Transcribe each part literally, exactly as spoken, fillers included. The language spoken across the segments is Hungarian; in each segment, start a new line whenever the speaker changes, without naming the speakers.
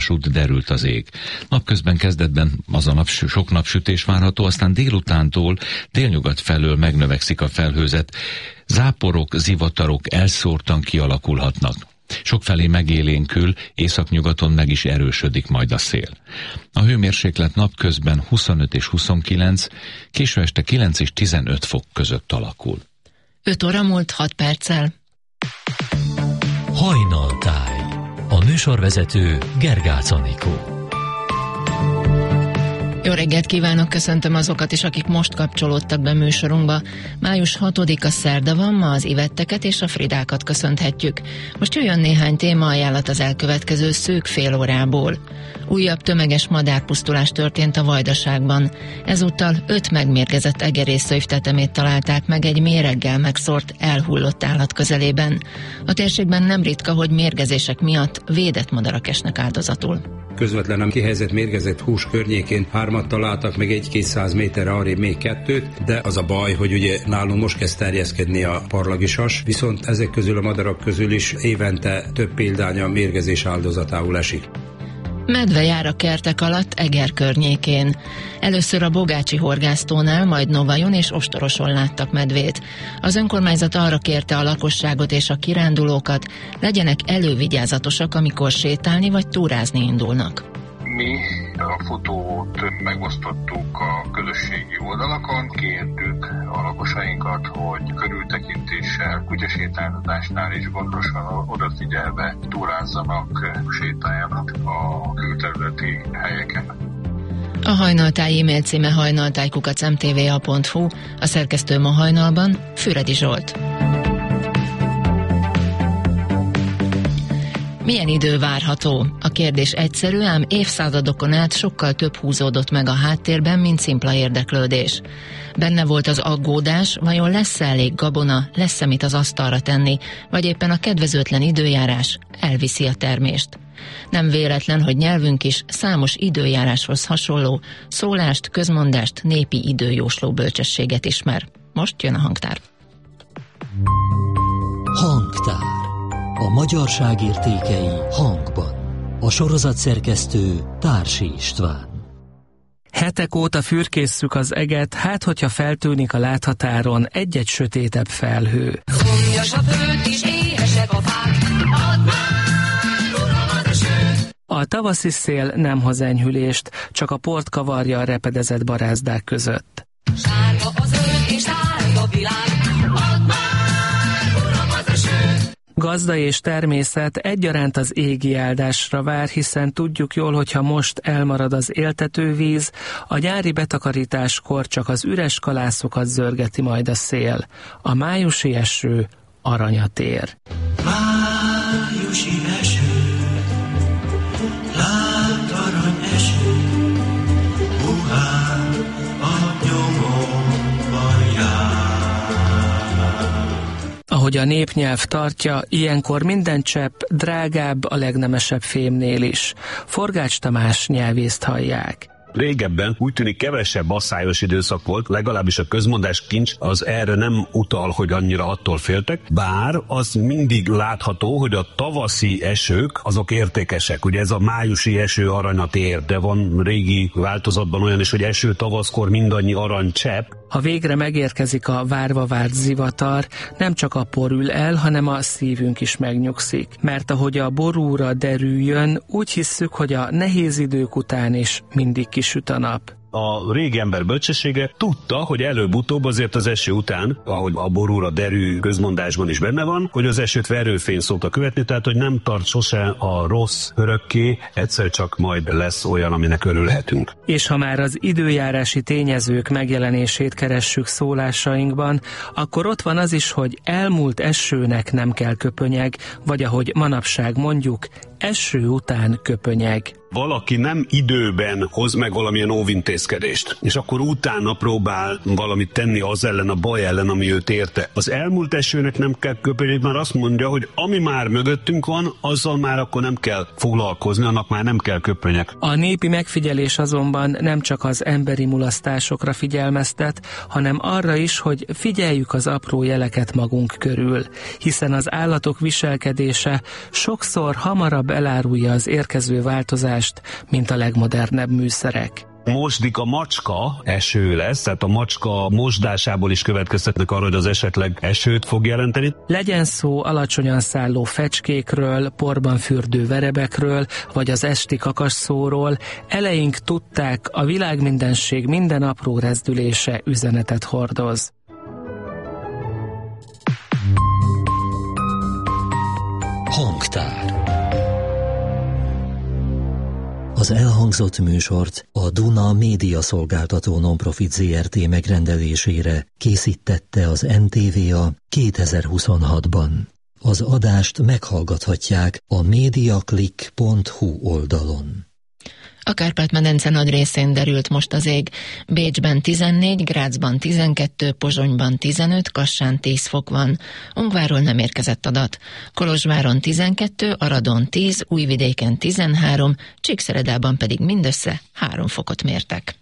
vasút, derült az ég. Napközben kezdetben az a nap, sok napsütés várható, aztán délutántól délnyugat felől megnövekszik a felhőzet, záporok, zivatarok elszórtan kialakulhatnak. Sokfelé megélénkül, északnyugaton meg is erősödik majd a szél. A hőmérséklet napközben huszonöt és huszonkilenc, késő este kilenc és tizenöt fok között alakul.
öt óra múlt hat perccel.
Hajnaltáj. A műsorvezető Gergács Anikó.
Jó reggelt kívánok, köszöntöm azokat is, akik most kapcsolódtak be műsorunkba. május hatodika szerda van, ma az Ivetteket és a Fridákat köszönhetjük. Most jöjjön néhány témaajánlat az elkövetkező szűk fél órából. Újabb tömeges madárpusztulás történt a Vajdaságban. Ezúttal öt megmérgezett egerészőjv tetemét találták meg egy méreggel megszórt, elhullott állat közelében. A térségben nem ritka, hogy mérgezések miatt védett madarak esnek áldozatul.
Közvetlenül kihelyezett mérgezett hús környékén hármat találtak, meg egy-kétszáz méterre arrébb még kettőt, de az a baj, hogy ugye nálunk most kezd terjeszkedni a parlagisas, viszont ezek közül a madarak közül is évente több példánya mérgezés áldozatául esik.
Medve jár a kertek alatt Eger környékén. Először a Bogácsi horgásztónál, majd Novajon és Ostoroson láttak medvét. Az önkormányzat arra kérte a lakosságot és a kirándulókat, legyenek elővigyázatosak, amikor sétálni vagy túrázni indulnak.
Mi a fotót megosztottuk a közösségi oldalakon, kértük a lakosainkat, hogy körültekintéssel, kutyasétáltatásnál is gondosan odafigyelve túrázzanak, sétáljanak a külterületi helyeken.
A Hajnaltáj e-mail címe hajnaltáj kukac em té vé a pont hu, a szerkesztő ma hajnalban Füredi Zsolt. Milyen idő várható? A kérdés egyszerű, ám évszázadokon át sokkal több húzódott meg a háttérben, mint szimpla érdeklődés. Benne volt az aggódás, vajon lesz-e elég gabona, lesz-e mit az asztalra tenni, vagy éppen a kedvezőtlen időjárás elviszi a termést. Nem véletlen, hogy nyelvünk is számos időjáráshoz hasonló szólást, közmondást, népi időjósló bölcsességet ismer. Most jön a hangtár.
Hangtár. A magyarság értékei hangban. A sorozat szerkesztő Társi István.
Hetek óta fürkésszük az eget, hát hogyha feltűnik a láthatáron egy-egy sötétebb felhő.
Szomjas a föld és éhesek a fák, add már, uram, az eső.
A tavaszi szél nem hoz enyhülést, csak a port kavarja a repedezett barázdák között.
Sárga a zöld és sárga világ, add már, uram, az eső.
Gazda és természet egyaránt az égi áldásra vár, hiszen tudjuk jól, hogyha most elmarad az éltetővíz, a nyári betakarításkor csak az üres kalászokat zörgeti majd a szél. A májusi eső aranyat ér.
Májusi eső, lát arany eső, puhán a nyomomban jár.
Ahogy a népnyelv tartja, ilyenkor minden csepp drágább a legnemesebb fémnél is. Forgács Tamás nyelvészt hallják.
Régebben úgy tűnik kevesebb asszályos időszak volt, legalábbis a közmondás kincs az erre nem utal, hogy annyira attól féltek, bár az mindig látható, hogy a tavaszi esők azok értékesek. Ugye ez a májusi eső aranyat ér, de van régi változatban olyan is, hogy eső tavaszkor mindannyi aranycsepp.
Ha végre megérkezik a várva várt zivatar, nem csak a por ül el, hanem a szívünk is megnyugszik. Mert ahogy a borúra derüljön, úgy hisszük, hogy a nehéz idők után is mindig kisüt a nap.
A régi ember bölcsessége tudta, hogy előbb-utóbb azért az eső után, ahogy a borúra derű közmondásban is benne van, hogy az esőt verőfény szokta követni, tehát hogy nem tart sose a rossz örökké, egyszer csak majd lesz olyan, aminek örülhetünk.
És ha már az időjárási tényezők megjelenését keressük szólásainkban, akkor ott van az is, hogy elmúlt esőnek nem kell köpönyeg, vagy ahogy manapság mondjuk, eső után köpönyeg.
Valaki nem időben hoz meg valamilyen óvintézkedést, és akkor utána próbál valamit tenni az ellen, a baj ellen, ami őt érte. Az elmúlt esőnek nem kell köpönyeg, már azt mondja, hogy ami már mögöttünk van, azzal már akkor nem kell foglalkozni, annak már nem kell köpönyeg.
A népi megfigyelés azonban nem csak az emberi mulasztásokra figyelmeztet, hanem arra is, hogy figyeljük az apró jeleket magunk körül, hiszen az állatok viselkedése sokszor hamarabb inkább elárulja az érkező változást, mint a legmodernebb műszerek.
Mosdik a macska, eső lesz, tehát a macska mosdásából is következtetnek arra, hogy az esetleg esőt fog jelenteni.
Legyen szó alacsonyan szálló fecskékről, porban fürdő verebekről, vagy az esti kakasszóról, eleink tudták, a világmindenség minden apró rezdülése üzenetet hordoz.
Hangtár. Az elhangzott műsort a Duna Média Szolgáltató Nonprofit zé er té megrendelésére készítette az em té vé á kétezer-huszonhatban. Az adást meghallgathatják a mediaclick pont hu oldalon.
A Kárpát-medence nagy részén derült most az ég. Bécsben tizennégy, Grazban tizenkettő, Pozsonyban tizenöt, Kassán tíz fok van. Ungvárról nem érkezett adat. Kolozsváron tizenkettő, Aradon tíz, Újvidéken tizenhárom, Csíkszeredában pedig mindössze három fokot mértek.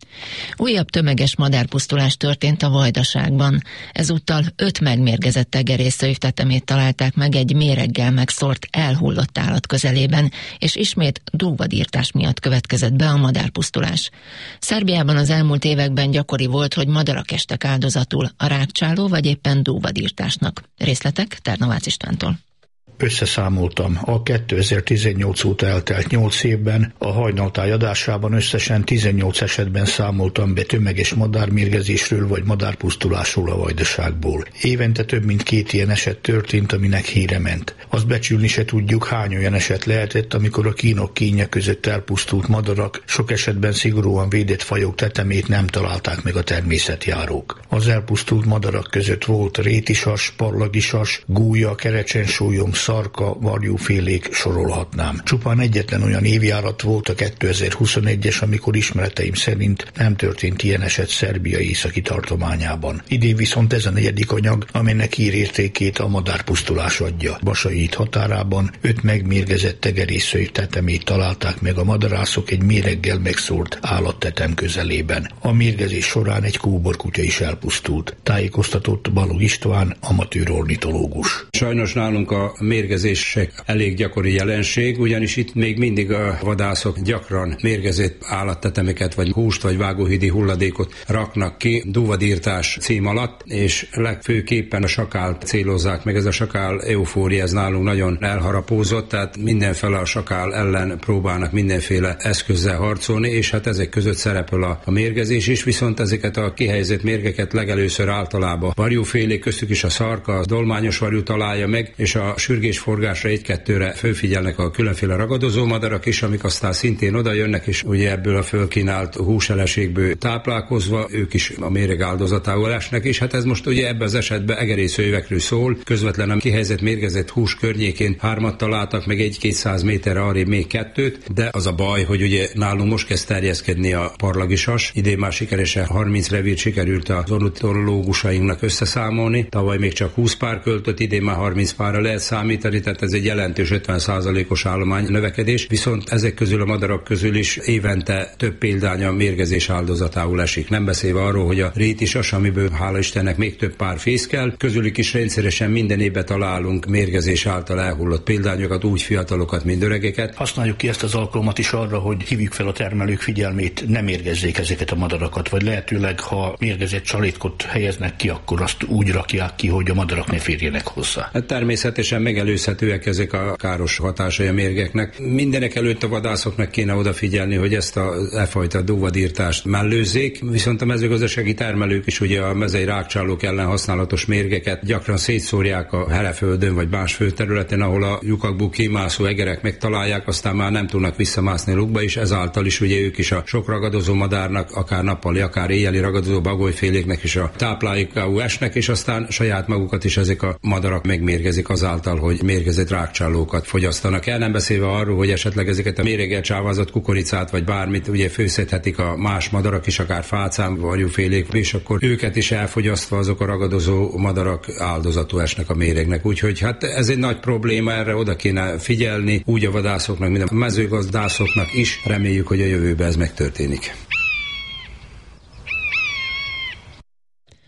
Újabb tömeges madárpusztulás történt a Vajdaságban. Ezúttal öt megmérgezett tegerészőiv tetemét találták meg egy méreggel megszórt, elhullott állat közelében, és ismét dúvadírtás miatt következett be a madárpusztulás. Szerbiában az elmúlt években gyakori volt, hogy madarak estek áldozatul a rágcsáló vagy éppen dúvadírtásnak. Részletek Ternovácz Istvántól.
Összeszámoltam, a kétezer-tizennyolc óta eltelt nyolc évben a hajnaltáj adásában összesen tizennyolc esetben számoltam be tömeges madármérgezésről vagy madárpusztulásról a Vajdaságból. Évente több mint két ilyen eset történt, aminek híre ment. Azt becsülni se tudjuk, hány olyan eset lehetett, amikor a kínok kínja között elpusztult madarak, sok esetben szigorúan védett fajok tetemét nem találták meg a természetjárók. Az elpusztult madarak között volt rétisas, parlagisas, gúja, kerecsensólyom, szarka, varjúfélék, sorolhatnám. Csupán egyetlen olyan évjárat volt a kétezer-huszonegyes, amikor ismereteim szerint nem történt ilyen eset Szerbia északi tartományában. Idén viszont ez a negyedik anyag, amelynek hírértékét a madárpusztulás adja. Basai határában öt megmérgezett tegerészőiv tetemét találták meg a madarászok egy méreggel megszórt állattetem közelében. A mérgezés során egy kóborkutya is elpusztult. Tájékoztatott Balog István, amatőr ornitológus.
Sajnos nálunk a mérgezések elég gyakori jelenség, ugyanis itt még mindig a vadászok gyakran mérgezett állattetemeket, vagy húst, vagy vágóhídi hulladékot raknak ki dúvadírtás cím alatt, és legfőképpen a sakált célozzák meg. Ez a sakál eufória, ez nálunk nagyon elharapózott, tehát mindenfele a sakál ellen próbálnak mindenféle eszközzel harcolni, és hát ezek között szerepel a, a mérgezés is, viszont ezeket a kihelyezett mérgeket legelőször általában varjúfélék, köztük is a szarka, a dolmányos varjú találja meg, és a sürgésforgásra egy-kettőre fölfigyelnek a különféle ragadozó madarak is, amik aztán szintén oda jönnek, és ugye ebből a fölkínált húseleségből táplálkozva ők is a méreg áldozatául esnek, és hát ez most ugye ebben az esetben egerészőívekről szól, közvetlen a kihelyezett mérgezett hús környékén hármat találtak, meg egy-kétszáz méterre arrébb még kettőt, de az a baj, hogy ugye nálunk most kezd terjeszkedni a parlagisas, idén már sikeresen harminc revírt sikerült az ornitológusainknak összeszámolni, tavaly még csak húsz pár költött, idén már harminc párra lehet számítani, tehát ez egy jelentős ötven százalékos állomány növekedés, viszont ezek közül a madarak közül is évente több példánya mérgezés áldozatául esik. Nem beszélve arról, hogy a rétisas, amiből hála Istennek még több pár fészkel, közülük is rendszeresen minden évben találunk mérgezés által elhullott példányokat, úgy fiatalokat, mint öregeket.
Használjuk ki ezt az alkalmat is arra, hogy hívjuk fel a termelők figyelmét, ne mérgezzék ezeket a madarakat, vagy lehetőleg, ha mérgezett csalétkot helyeznek ki, akkor azt úgy rakják ki, hogy a madarak ne férjenek hozzá.
Hát természetesen megelőzhetőek ezek a káros hatásai a mérgeknek. Mindenek előtt a vadászoknak kéne odafigyelni, hogy ezt a e fajta dúvadírtást mellőzzék, viszont a mezőgazdasági termelők is ugye a mezei rágcsálók ellen használatos mérgeket gyakran szétszórják a Hereföldön vagy más földterületen, ahol a lyukakból kimászó egerek megtalálják, aztán már nem tudnak visszamászni lukba, és ezáltal is ugye ők is a sok ragadozó madárnak, akár nappali, akár éjjeli ragadozó bagolyféléknek is a táplálékául esnek, és aztán saját magukat is ezek a madarak megmérgezik azáltal, hogy mérgezett rágcsálókat fogyasztanak el, nem beszélve arról, hogy esetleg ezeket a méreggel csávázott kukoricát vagy bármit ugye főzhetik a más madarak is, akár fácán, varjúfélék, és akkor őket is elfogyasztva azok a ragadozó madarak áldozatul esnek a méregnek. Úgyhogy hát ez egy nagy probléma, erre oda kéne figyelni, úgy a vadászoknak, mint a mezőgazdászoknak is. Reméljük, hogy a jövőben ez megtörténik.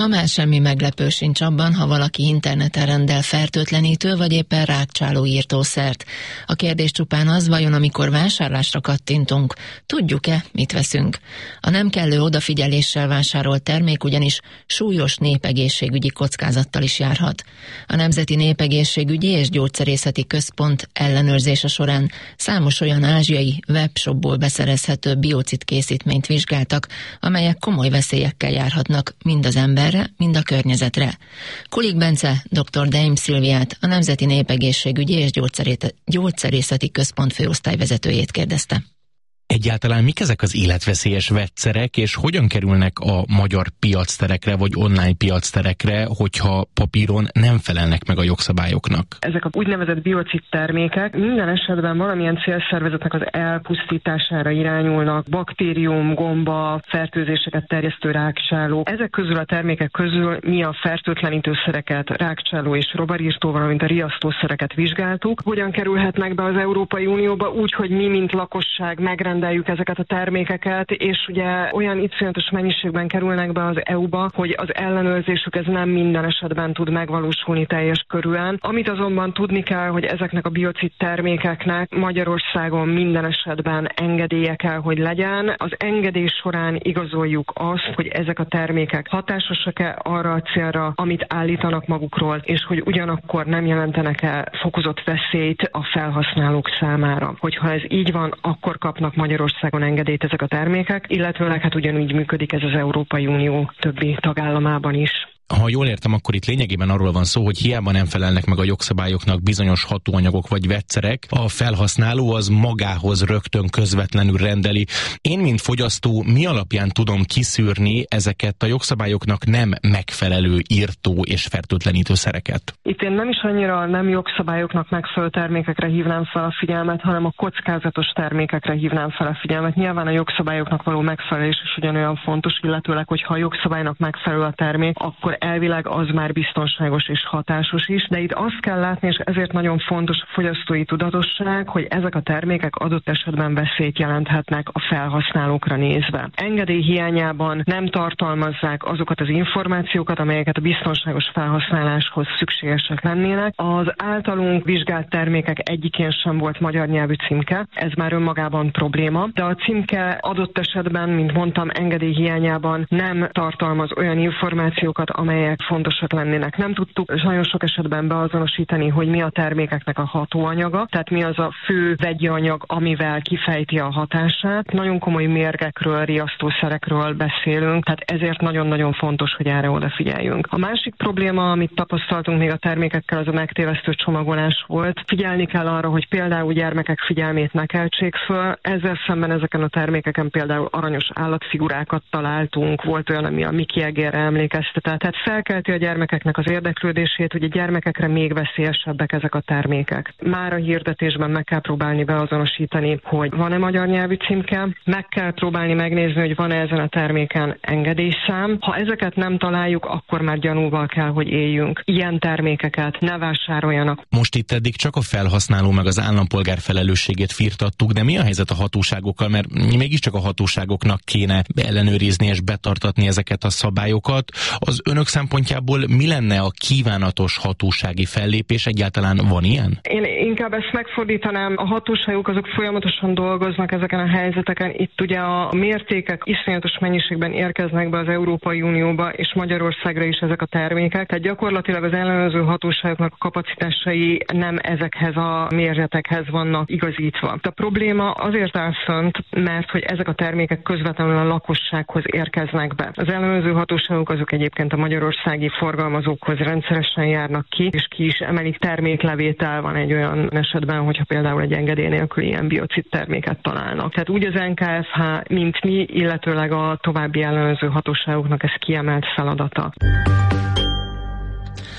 Ma már semmi meglepő sincs abban, ha valaki interneten rendel fertőtlenítő vagy éppen rákcsáló írtószert. A kérdés csupán az, vajon amikor vásárlásra kattintunk, tudjuk-e, mit veszünk? A nem kellő odafigyeléssel vásárolt termék ugyanis súlyos népegészségügyi kockázattal is járhat. A Nemzeti Népegészségügyi és Gyógyszerészeti Központ ellenőrzése során számos olyan ázsiai webshopból beszerezhető biocid készítményt vizsgáltak, amelyek komoly veszélyekkel járhatnak mind az ember, mind a környezetre. Kulik Bence, dr. Deim Szilviát, a Nemzeti Népegészségügyi és Gyógyszerészeti Központ főosztályvezetőjét kérdezte.
Egyáltalán mik ezek az életveszélyes vegyszerek, és hogyan kerülnek a magyar piacterekre vagy online piacterekre, hogyha papíron nem felelnek meg a jogszabályoknak?
Ezek a úgynevezett biocid termékek minden esetben valamilyen célszervezetnek az elpusztítására irányulnak, baktérium, gomba, fertőzéseket terjesztő rákcsáló. Ezek közül a termékek közül mi a fertőtlenítőszereket, rákcsáló és rovarírtó, valamint a riasztószereket vizsgáltuk. Hogyan kerülhetnek be az Európai Unióba? Úgy, hogy mi, mint lakosság megrendeljük ezeket a termékeket, és ugye olyan iszonyatos mennyiségben kerülnek be az é u-ba, hogy az ellenőrzésük ez nem minden esetben tud megvalósulni teljes körűen. Amit azonban tudni kell, hogy ezeknek a biocid termékeknek Magyarországon minden esetben engedélye kell, hogy legyen. Az engedély során igazoljuk azt, hogy ezek a termékek hatásosak-e arra a célra, amit állítanak magukról, és hogy ugyanakkor nem jelentenek-e fokozott veszélyt a felhasználók számára. Hogyha ez így van, akkor kapnak Magyarországon engedélyt ezek a termékek, illetőleg hát ugyanúgy működik ez az Európai Unió többi tagállamában is.
Ha jól értem, akkor itt lényegében arról van szó, hogy hiába nem felelnek meg a jogszabályoknak bizonyos hatóanyagok vagy vegyszerek, a felhasználó az magához rögtön közvetlenül rendeli. Én, mint fogyasztó, mi alapján tudom kiszűrni ezeket a jogszabályoknak nem megfelelő írtó és fertőtlenítő szereket?
Itt én nem is annyira nem jogszabályoknak megfelelő termékekre hívnám fel a figyelmet, hanem a kockázatos termékekre hívnám fel a figyelmet. Nyilván a jogszabályoknak való megfelelés is ugyanolyan fontos, illetőleg, hogyha a jogszabálynak megfelelő a termék, akkor elvileg az már biztonságos és hatásos is, de itt azt kell látni, és ezért nagyon fontos a fogyasztói tudatosság, hogy ezek a termékek adott esetben veszélyt jelenthetnek a felhasználókra nézve. Engedély hiányában nem tartalmazzák azokat az információkat, amelyeket a biztonságos felhasználáshoz szükségesek lennének. Az általunk vizsgált termékek egyikén sem volt magyar nyelvű címke, ez már önmagában probléma, de a címke adott esetben, mint mondtam, engedély hiányában nem tartalmaz olyan információkat, amelyek fontosak lennének. Nem tudtuk nagyon sok esetben beazonosítani, hogy mi a termékeknek a hatóanyaga, tehát mi az a fő vegyi anyag, amivel kifejti a hatását. Nagyon komoly mérgekről, riasztószerekről beszélünk, tehát ezért nagyon-nagyon fontos, hogy erre odafigyeljünk. A másik probléma, amit tapasztaltunk még a termékekkel, az a megtévesztő csomagolás volt. Figyelni kell arra, hogy például gyermekek figyelmét ne keltsék föl. Ezzel szemben ezeken a termékeken például aranyos állatfigurákat találtunk, volt olyan, ami a Mickey Egérre emlékeztetett. Tehát felkelti a gyermekeknek az érdeklődését, hogy a gyermekekre még veszélyesebbek ezek a termékek. Már a hirdetésben meg kell próbálni beazonosítani, hogy van-e magyar nyelvű címke, meg kell próbálni megnézni, hogy van-e ezen a terméken engedélyszám. Ha ezeket nem találjuk, akkor már gyanúval kell, hogy éljünk. Ilyen termékeket ne vásároljanak.
Most itt eddig csak a felhasználó meg az állampolgár felelősségét firtattuk, de mi a helyzet a hatóságokkal? Mert mégiscsak a hatóságoknak kéne ellenőrizni és betartatni ezeket a szabályokat. Az önök szempontjából mi lenne a kívánatos hatósági fellépés? Egyáltalán van ilyen?
Én inkább ezt megfordítanám. A hatóságok azok folyamatosan dolgoznak ezeken a helyzeteken. Itt ugye a mértékek iszonyatos mennyiségben érkeznek be az Európai Unióba és Magyarországra is ezek a termékek. Tehát gyakorlatilag az ellenőrző hatóságoknak a kapacitásai nem ezekhez a mérzetekhez vannak igazítva. A probléma azért áll fönt, mert hogy ezek a termékek közvetlenül a lakossághoz érkeznek be. Az ellenőrző hatóságok azok egyébként a magyarországi forgalmazókhoz rendszeresen járnak ki, és ki is emelik, terméklevétel van egy olyan esetben, hogyha például egy engedély nélkül ilyen biocid terméket találnak. Tehát úgy az en ká ef há, mint mi, illetőleg a további ellenőrző hatóságoknak ez kiemelt feladata.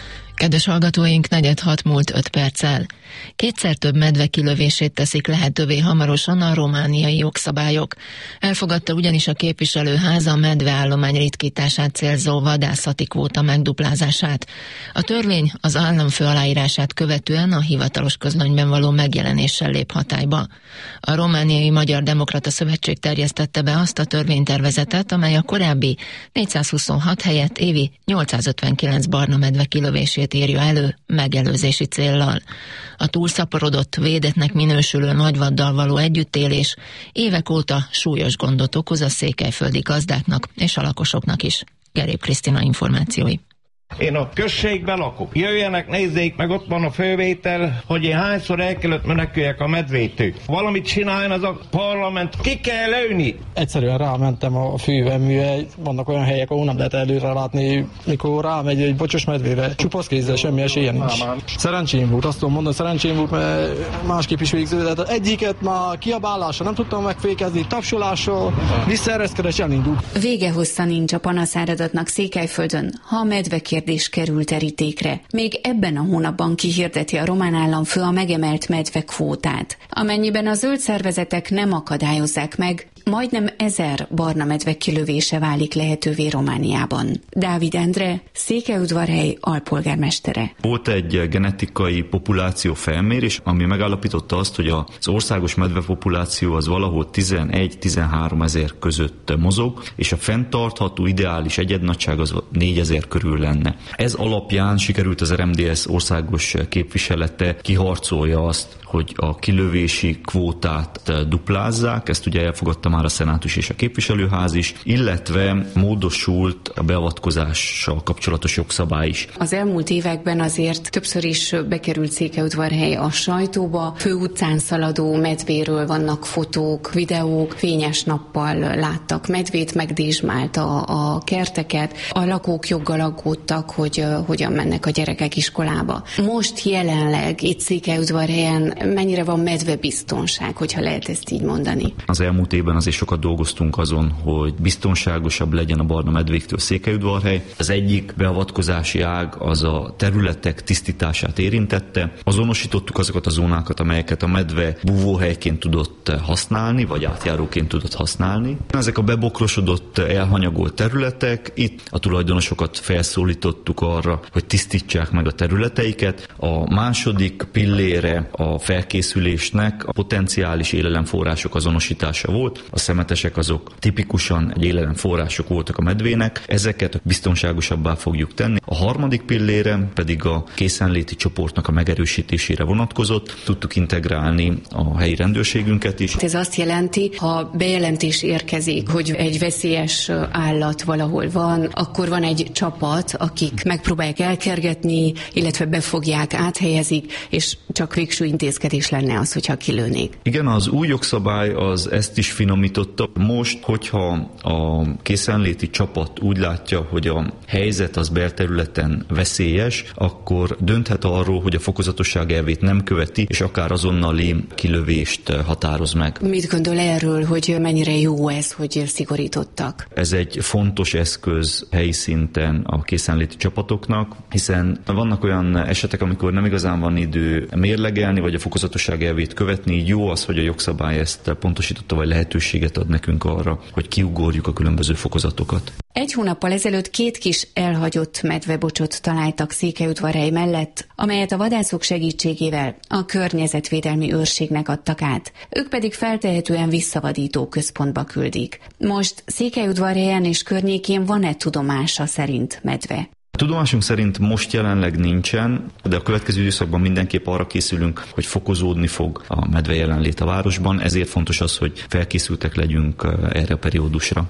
Kedves hallgatóink, negyed hat múlt öt perccel. Kétszer több medve kilövését teszik lehetővé hamarosan a romániai jogszabályok. Elfogadta ugyanis a képviselőház a medveállomány ritkítását célzó vadászati kvóta megduplázását. A törvény az államfő aláírását követően a hivatalos közlönyben való megjelenéssel lép hatályba. A Romániai Magyar Demokrata Szövetség terjesztette be azt a törvénytervezetet, amely a korábbi négyszázhuszonhat helyett évi nyolcszázötvenkilenc barna medve kilövését írja elő megelőzési céllal. A túlszaporodott, védetnek minősülő nagyvaddal való együttélés évek óta súlyos gondot okoz a székelyföldi gazdáknak és a lakosoknak is. Gerép Krisztina információi.
Én a községben lakok. Jöjjenek, nézzék meg, ott van a fővétel, hogy én hányszor el kellett meneküljek a medvétől. Valamit csináljon az a parlament, ki kell lőni.
Egyszerűen rámentem a fűveműre, vannak olyan helyek, ahol nem lehet előre látni, mikor rámegy egy bocsos medvére. Csupasz kézzel, semmi esélye nincs. Szerencsém volt, azt tudom mondani, szerencsém volt, mert másképp is végződött. Egyiket már kiabálással nem tudtam megfékezni, tapsolással, visszaereszkedés elindult.
Vége hossza nincs a panaszáradatnak Székelyföldön, ha a medve kérdés kerül terítékre. Még ebben a hónapban kihirdeti a román államfő a megemelt medvekvótát. Amennyiben a zöld szervezetek nem akadályozzák meg, majdnem ezer barna medve kilövése válik lehetővé Romániában. Dávid Endre, Székelyudvarhely alpolgármestere.
Volt egy genetikai populáció felmérés, ami megállapította azt, hogy az országos medvepopuláció az valahol tizenegy-tizenhárom ezer között mozog, és a fenntartható ideális egyednagyság az négyezer körül lenne. Ez alapján sikerült az er em dé es országos képviselete kiharcolja azt, hogy a kilövési kvótát duplázzák, ezt ugye elfogadta már a szenátus és a képviselőház is, illetve módosult a beavatkozással kapcsolatos jogszabály is.
Az elmúlt években azért többször is bekerült Székelyudvarhely a sajtóba, főutcán szaladó medvéről vannak fotók, videók, fényes nappal láttak medvét, megdésmálta a kerteket, a lakók joggal aggódtak, hogy hogyan mennek a gyerekek iskolába. Most jelenleg itt Székelyudvarhelyen mennyire van medvebiztonság, hogyha lehet ezt így mondani?
Az elmúlt évben azért sokat dolgoztunk azon, hogy biztonságosabb legyen a barna medvéktől Székelyudvarhely. Az egyik beavatkozási ág az a területek tisztítását érintette. Azonosítottuk azokat a zónákat, amelyeket a medve búvóhelyként tudott használni, vagy átjáróként tudott használni. Ezek a bebokrosodott, elhanyagolt területek, itt a tulajdonosokat felszólítottuk arra, hogy tisztítsák meg a területeiket. A második pillére a felkészülésnek a potenciális élelemforrások azonosítása volt. A szemetesek azok tipikusan egy élelemforrások voltak a medvének, ezeket biztonságosabbá fogjuk tenni. A harmadik pillére pedig a készenléti csoportnak a megerősítésére vonatkozott. Tudtuk integrálni a helyi rendőrségünket is.
Ez azt jelenti, ha bejelentés érkezik, hogy egy veszélyes állat valahol van, akkor van egy csapat, akik megpróbálják elkergetni, illetve befogják, áthelyezik, és csak végső intézkedés lenne az, hogyha kilőnék.
Igen, az új jogszabály az ezt is finomította. Most, hogyha a készenléti csapat úgy látja, hogy a helyzet az belterületen veszélyes, akkor dönthet arról, hogy a fokozatosság elvét nem követi, és akár azonnali kilövést határoz meg.
Mit gondol erről, hogy mennyire jó ez, hogy szigorítottak?
Ez egy fontos eszköz helyi szinten a készenléti csapatoknak, hiszen vannak olyan esetek, amikor nem igazán van idő mérlegelni, vagy a fokozatosság elvét követni, így jó az, hogy a jogszabály ezt pontosította, vagy lehetőséget ad nekünk arra, hogy kiugorjuk a különböző fokozatokat.
Egy hónappal ezelőtt két kis elhagyott medvebocsot találtak Székelyudvarhely mellett, amelyet a vadászok segítségével a környezetvédelmi őrségnek adtak át. Ők pedig feltehetően visszavadító központba küldik. Most Székelyudvarhelyen és környékén van-e tudomása szerint medve?
Tudomásunk szerint most jelenleg nincsen, de a következő időszakban mindenképp arra készülünk, hogy fokozódni fog a medve jelenlét a városban, ezért fontos az, hogy felkészültek legyünk erre a periódusra.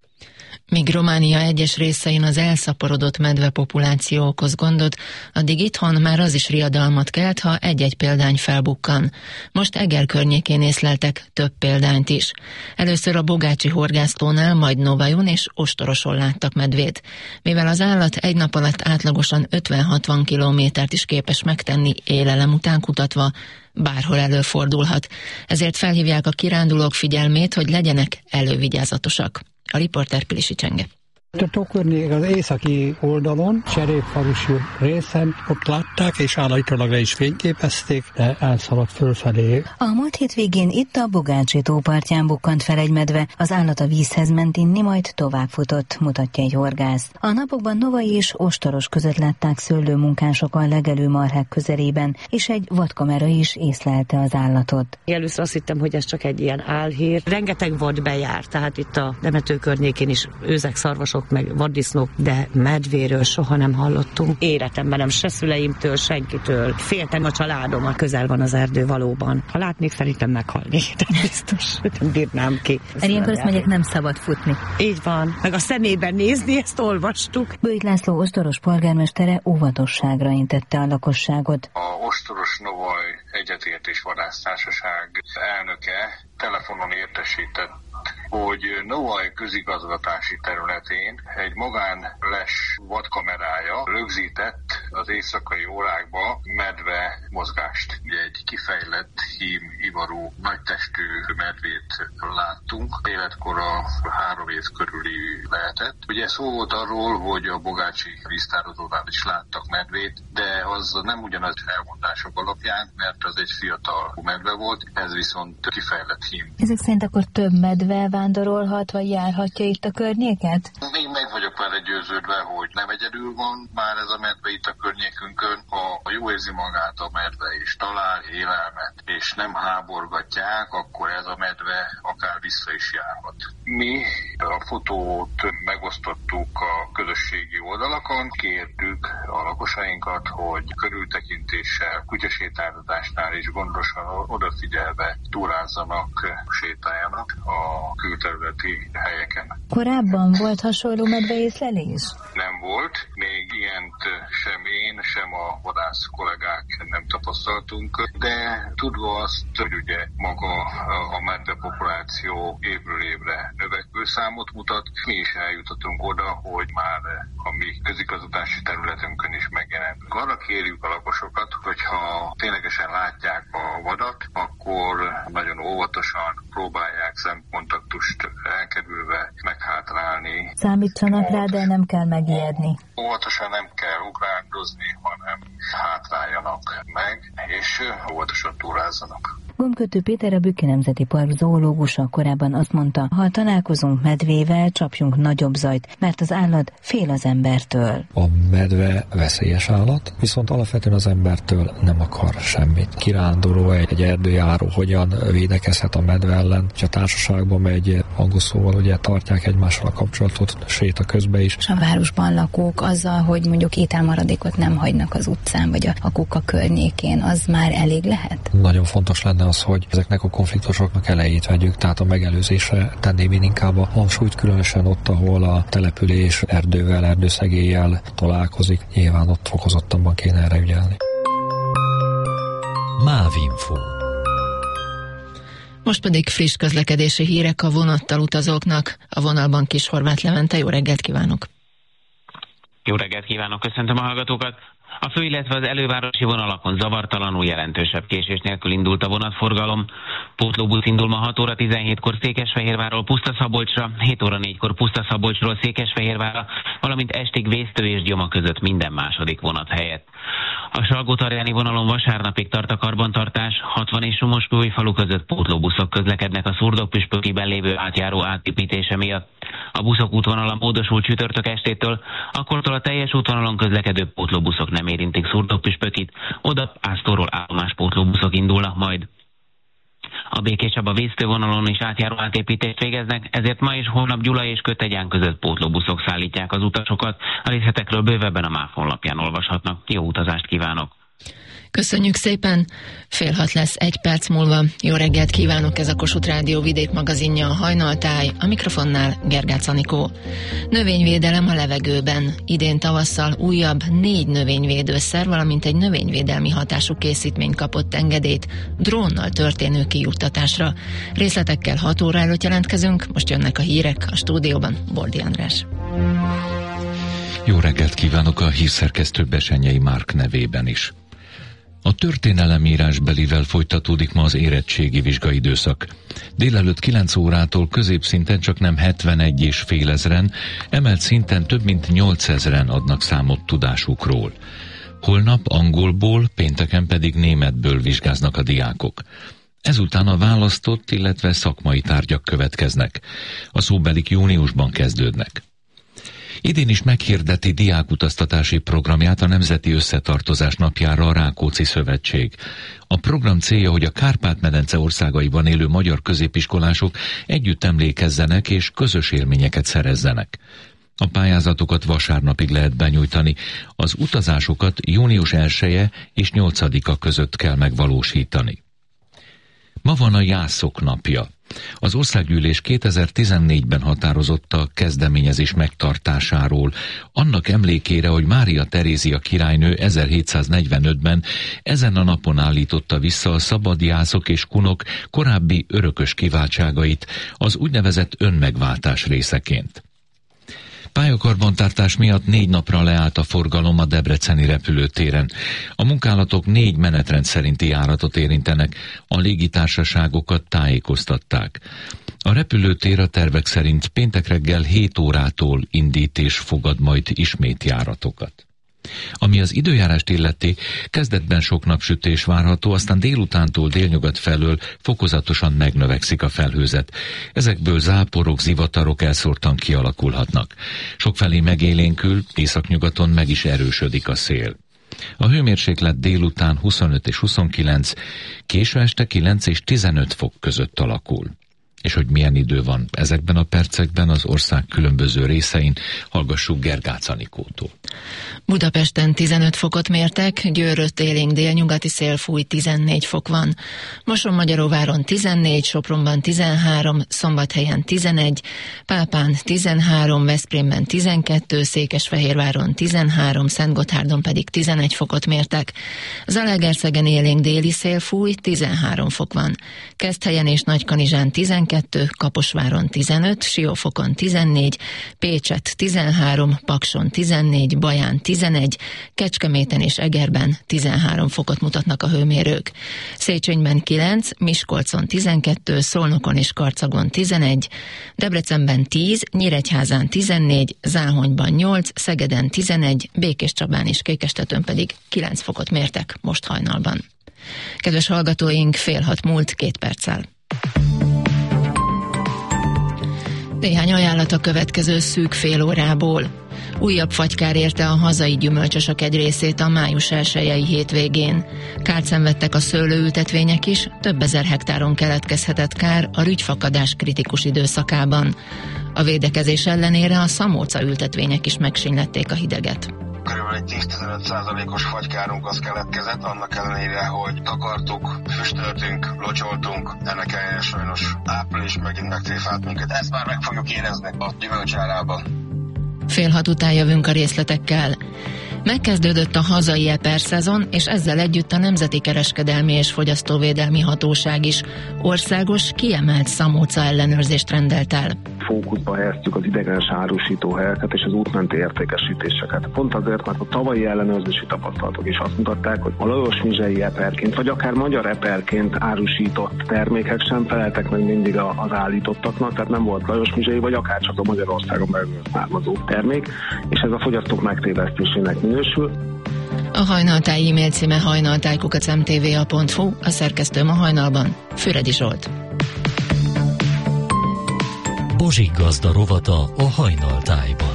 Míg Románia egyes részein az elszaporodott medvepopuláció okoz gondot, addig itthon már az is riadalmat kelt, ha egy-egy példány felbukkan. Most Eger környékén észleltek több példányt is. Először a Bogácsi horgásztónál, majd Novajon és Ostoroson láttak medvét. Mivel az állat egy nap alatt átlagosan ötven-hatvan kilométert is képes megtenni élelem után kutatva, bárhol előfordulhat. Ezért felhívják a kirándulók figyelmét, hogy legyenek elővigyázatosak. A riporter Pilisi Csenge.
A tókörnyék az északi oldalon, Cserépfalusi részen, ott látták, és állítólag le is fényképezték, de elszaladt fölfelé.
A múlt hétvégén itt a Bogácsi tó partján bukkant fel egy medve, az állat a vízhez ment inni, majd tovább futott, mutatja egy horgász. A napokban Novai és Ostoros között látták szőlőmunkások a legelő marhák közelében, és egy vadkamera is észlelte az állatot.
Először azt hittem, hogy ez csak egy ilyen álhír. Rengeteg vad bejár, tehát itt a temető környékén is őzek, szarvasok, meg vaddisznók, de medvéről soha nem hallottunk. Életemben nem, se szüleimtől, senkitől. Féltem a családomat, közel van az erdő valóban. Ha látnék, szerintem meghalni, de biztos, hogy nem bírnám ki.
Ilyenkor azt mondják, nem szabad futni.
Így van, meg a szemében nézni, ezt olvastuk.
Bőjt László Ostoros polgármestere óvatosságra intette a lakosságot.
A Ostoros Novaj Egyetértés Vadásztársaság elnöke telefonon értesített, hogy Novaj közigazgatási területén egy magánles vadkamerája rögzített az éjszakai órákba medve mozgást. Ugye egy kifejlett hím, ivarú, nagytestű medvét láttunk, életkora három év körüli lehetett. Ugye szó volt arról, hogy a Bogácsi víztározónál is láttak medvét, de az nem ugyanaz elmondások alapján, mert az egy fiatal medve volt, ez viszont kifejlett hím.
Ezek szerint akkor több medve vándorolhat, vagy járhatja itt a környéket?
Még meg vagyok vele győződve, hogy nem egyedül van már ez a medve itt a környékünkön. Ha jó érzi magát a medve és talál élelmet, és nem háborgatják, akkor ez a medve akár vissza is járhat. Mi a fotót megosztottuk a közösségi oldalakon, kértük a lakosainkat, hogy körültekintéssel, kutyasétáltatásnál is gondosan odafigyelve túrázzanak, sétáljanak a külterületi helyeken.
Korábban volt hasonló medveészlelés?
Nem volt, még ilyent sem én, sem a vadász kollégák nem tapasztaltunk, de tudva azt, hogy ugye maga a medve populáció évről évre növekvő számot mutat, mi is eljutottunk oda, hogy már a mi közigazgatási területünkön is megjelent. Arra kérjük a lakosokat, hogyha ténylegesen látják a vadat, akkor nagyon óvatosan próbálják szemkontaktust elkerülve meghátrálni.
Számítsanak rá, de nem kell megijedni.
Óvatosan nem kell ugrándozni, hanem hátráljanak meg, és óvatosan túrázzanak.
Gombkötő Péter, a Bükki Nemzeti Park zoológusa korábban azt mondta, ha találkozunk medvével, csapjunk nagyobb zajt, mert az állat fél az embertől.
A medve veszélyes állat, viszont alapvetően az embertől nem akar semmit. Kiránduló, egy erdőjáró hogyan védekezhet a medve ellen, ha a társaságban megy, angol szóval ugye tartják egymással a kapcsolatot, séta közben is.
És a városban lakók azzal, hogy mondjuk ételmaradékot nem hagynak az utcán, vagy a kuka környékén, az már elég lehet?
Nagyon fontos lenne az, hogy ezeknek a konfliktusoknak elejét vegyük, tehát a megelőzésre tenném én inkább a hangsúlyt, különösen ott, ahol a település erdővel, erdőszegéllyel találkozik, nyilván ott fokozottabban kéne erre ügyelni.
Mávinfo.
Most pedig friss közlekedési hírek a vonattal utazóknak. A vonalban Kis Horváth Levente, jó reggelt kívánok!
Jó reggelt kívánok, köszöntöm a hallgatókat! A fő, illetve az elővárosi vonalakon zavartalanul jelentősebb késés nélkül indult a vonatforgalom. Pótlóbusz indul ma hat óra tizenhétkor Székesfehérvárról Pusztaszabolcsra, hét óra négykor Pusztaszabolcsról Székesfehérvárra, valamint estig Vésztő és Gyoma között minden második vonat helyett. A Salgótarjáni vonalon vasárnapig tart a karbantartás, hatvan és Somoskőújfalu között pótlóbuszok közlekednek a Szurdok-Püspökiben lévő átjáró átépítése miatt. A buszok útvonala módosult csütörtök estétől, akkortól a teljes útvonalon közlekedő pótlóbuszok nem érintik Szurdok-Püspökit, oda Pásztorról állomás pótlóbuszok indulnak majd. A Békés Csaba Vésztő vonalon is átjáró átépítést végeznek, ezért ma és holnap Gyula és Kötegyán között pótlóbuszok szállítják az utasokat. A részletekről bővebben a MÁV honlapján olvashatnak. Jó utazást kívánok!
Köszönjük szépen! Fél hat lesz egy perc múlva. Jó reggelt kívánok, ez a Kossuth Rádió vidék magazinja, a Hajnaltáj, a mikrofonnál Gergác Anikó. Növényvédelem a levegőben. Idén tavasszal újabb négy növényvédőszer, valamint egy növényvédelmi hatású készítmény kapott engedélyt drónnal történő kijuttatásra. Részletekkel hat óra előtt jelentkezünk, most jönnek a hírek a stúdióban. Boldi András.
Jó reggelt kívánok a hírszerkesztő Besenyei Márk nevében is. A történelemírásbelivel folytatódik ma az érettségi vizsgaidőszak. Délelőtt kilenc órától középszinten csak nem hetvenegy és fél ezren, emelt szinten több mint nyolcezren adnak számot tudásukról. Holnap angolból, pénteken pedig németből vizsgáznak a diákok. Ezután a választott, illetve szakmai tárgyak következnek. A szóbelik júniusban kezdődnek. Idén is meghirdeti diákutaztatási programját a Nemzeti Összetartozás napjára a Rákóczi Szövetség. A program célja, hogy a Kárpát-medence országaiban élő magyar középiskolások együtt emlékezzenek és közös élményeket szerezzenek. A pályázatokat vasárnapig lehet benyújtani, az utazásokat június elseje és nyolcadika között kell megvalósítani. Ma van a Jászok napja. Az Országgyűlés kétezer-tizennégyben határozott a kezdeményezés megtartásáról, annak emlékére, hogy Mária Terézia királynő ezerhétszáznegyvenötben ezen a napon állította vissza a szabad jászok és kunok korábbi örökös kiváltságait az úgynevezett önmegváltás részeként. Pályakarbantartás miatt négy napra leállt a forgalom a debreceni repülőtéren. A munkálatok négy menetrend szerinti járatot érintenek, a légitársaságokat tájékoztatták. A repülőtér a tervek szerint péntek reggel hét órától indít és fogad majd ismét járatokat. Ami az időjárást illeti, kezdetben sok napsütés várható, aztán délutántól délnyugat felől fokozatosan megnövekszik a felhőzet. Ezekből záporok, zivatarok elszórtan kialakulhatnak. Sokfelé megélénkül, északnyugaton meg is erősödik a szél. A hőmérséklet délután huszonöt és huszonkilenc, késő este kilenc és tizenöt fok között alakul. És hogy milyen idő van ezekben a percekben az ország különböző részein, hallgassuk Gergács Anikótól.
Budapesten tizenöt fokot mértek, Győrött élénk délnyugati szél fúj, tizennégy fok van. Mosonmagyaróváron tizennégy, Sopronban tizenhárom, Szombathelyen tizenegy, Pápán tizenhárom, Veszprémben tizenkettő, Székesfehérváron tizenhárom, Szentgotthárdon pedig tizenegy fokot mértek. Zalaegerszegen élénk déli szél fúj, tizenhárom fok van. Keszthelyen és Nagykanizsán tizenkettő, Kaposváron tizenöt, Siófokon tizennégy, Pécset tizenhárom, Pakson tizennégy, Baján tizenegy, Kecskeméten és Egerben tizenhárom fokot mutatnak a hőmérők. Széchenyben kilenc, Miskolcon tizenkettő, Szolnokon és Karcagon tizenegy, Debrecenben tíz, Nyíregyházán tizennégy, Záhonyban nyolc, Szegeden tizenegy, Békéscsabán és Kékestetőn pedig kilenc fokot mértek most hajnalban. Kedves hallgatóink, fél hat múlt két perccel. Néhány ajánlat a következő szűk fél órából. Újabb fagykár érte a hazai gyümölcsösök egy részét a május elsejei hétvégén. Kárt szenvedtek a szőlőültetvények is, több ezer hektáron keletkezhetett kár a rügyfakadás kritikus időszakában. A védekezés ellenére a szamóca ültetvények is megsínlették a hideget.
Körülbelül egy tíz-tizenöt százalékos fagykárunk az keletkezett, annak ellenére, hogy takartuk, füstöltünk, locsoltunk, ennek ellenére sajnos április megint megtréfált minket. Ezt már meg fogjuk érezni a gyümölcsárában.
Fél hat után jövünk a részletekkel. Megkezdődött a hazai eperszezon, és ezzel együtt a Nemzeti Kereskedelmi és Fogyasztóvédelmi Hatóság is országos, kiemelt szamóca ellenőrzést rendelt el.
Fókuszba helyeztük az idegenes árusítóhelyeket és az útmenti értékesítéseket. Pont azért, mert a tavalyi ellenőrzési tapasztalatok is azt mutatták, hogy a lajosmizsei eperként, vagy akár magyar eperként árusított termékek sem feleltek meg mindig az állítottaknak, tehát nem volt lajosmizsei, vagy akár csak a Magyarországon belül származó termék, és ez a fogyasztók megtévesztésének minősül.
A Hajnaltáj e-mail címe hajnaltáj kukac m t v a pont h u, a szerkesztőm a hajnalban, Füredi Zsolt.
Bozsik Gazda rovata a Hajnaltájban.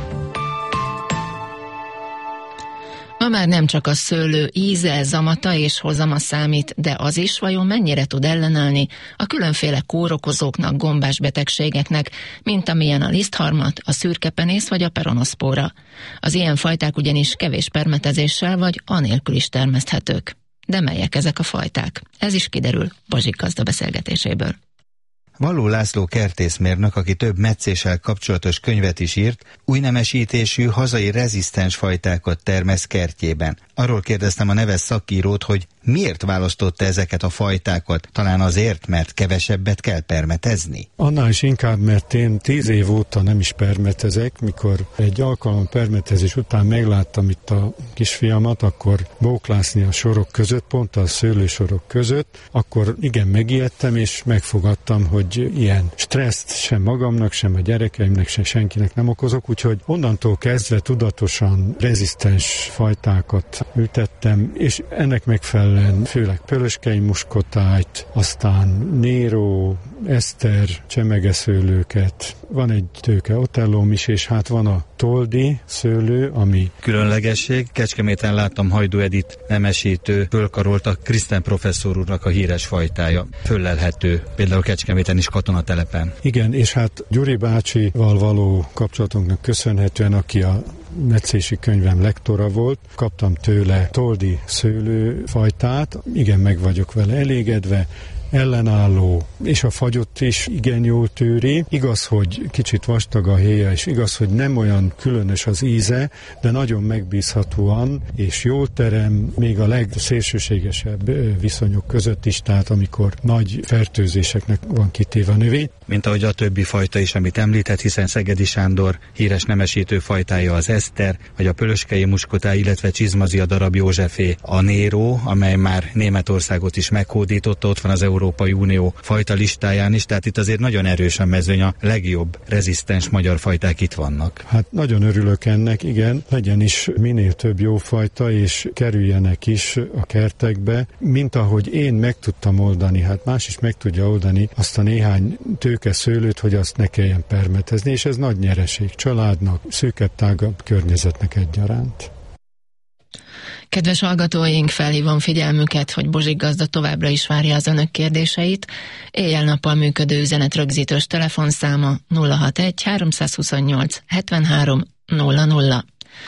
Ma már nem csak a szőlő íze, zamata és hozama számít, de az is vajon mennyire tud ellenállni a különféle kórokozóknak, gombás betegségeknek, mint amilyen a lisztharmat, a szürkepenész vagy a peronoszpóra. Az ilyen fajták ugyanis kevés permetezéssel vagy anélkül is termeszthetők. De melyek ezek a fajták? Ez is kiderül Bozsik Gazda beszélgetéséből.
Valló László kertészmérnök, aki több metszéssel kapcsolatos könyvet is írt, új nemesítésű hazai rezisztens fajtákat termesz kertjében. Arról kérdeztem a neves szakírót, hogy miért választotta ezeket a fajtákat? Talán azért, mert kevesebbet kell permetezni?
Annál is inkább, mert én tíz év óta nem is permetezek. Mikor egy alkalom permetezés után megláttam itt a kisfiamat, akkor bóklászni a sorok között, pont a szőlősorok között, akkor igen megijedtem, és megfogadtam, hogy ilyen stresszt sem magamnak, sem a gyerekeimnek, sem senkinek nem okozok, úgyhogy onnantól kezdve tudatosan rezisztens fajtákat ültettem, és ennek megfelelően főleg pölöskei muskotájt, aztán Nero, Eszter, csemegeszőlőket, van egy tőke otellóm is, és hát van a toldi szőlő, ami
különlegesség. Kecskeméten láttam Hajdú Edit nemesítő, fölkarolta Krisztán professzor úrnak a híres fajtája. Föllelhető, például Kecskeméten is katonatelepen.
Igen, és hát Gyuri bácsival való kapcsolatunknak köszönhetően, aki a metszési könyvem lektora volt, kaptam tőle toldi szőlőfajtát, igen, meg vagyok vele elégedve, ellenálló, és a fagyot is igen jól tűri. Igaz, hogy kicsit vastag a héja, és igaz, hogy nem olyan különös az íze, de nagyon megbízhatóan, és jól terem, még a legszélsőségesebb viszonyok között is, tehát amikor nagy fertőzéseknek van kitéve a növény.
Mint ahogy a többi fajta is, amit említett, hiszen Szegedi Sándor híres nemesítő fajtája az Eszter, vagy a pölöskei muskotá, illetve Csizmazia darab Józsefé a Nero, amely már Németországot is meghódította, ott van az Európai Unió fajta listáján is, tehát itt azért nagyon erős a mezőny, a legjobb rezisztens magyar fajták itt vannak.
Hát nagyon örülök ennek, igen, legyen is minél több jó fajta, és kerüljenek is a kertekbe, mint ahogy én meg tudtam oldani, hát más is meg tudja oldani azt a néhány tőke szőlőt, hogy azt ne kelljen permetezni, és ez nagy nyereség családnak, szűkebb, tágabb környezetnek egyaránt.
Kedves hallgatóink, felhívom figyelmüket, hogy Bozsik gazda továbbra is várja az önök kérdéseit. Éjjel-nappal működő üzenetrögzítős telefonszáma nulla hatvanegy háromszázhuszonnyolc hetvenhárom nulla nulla.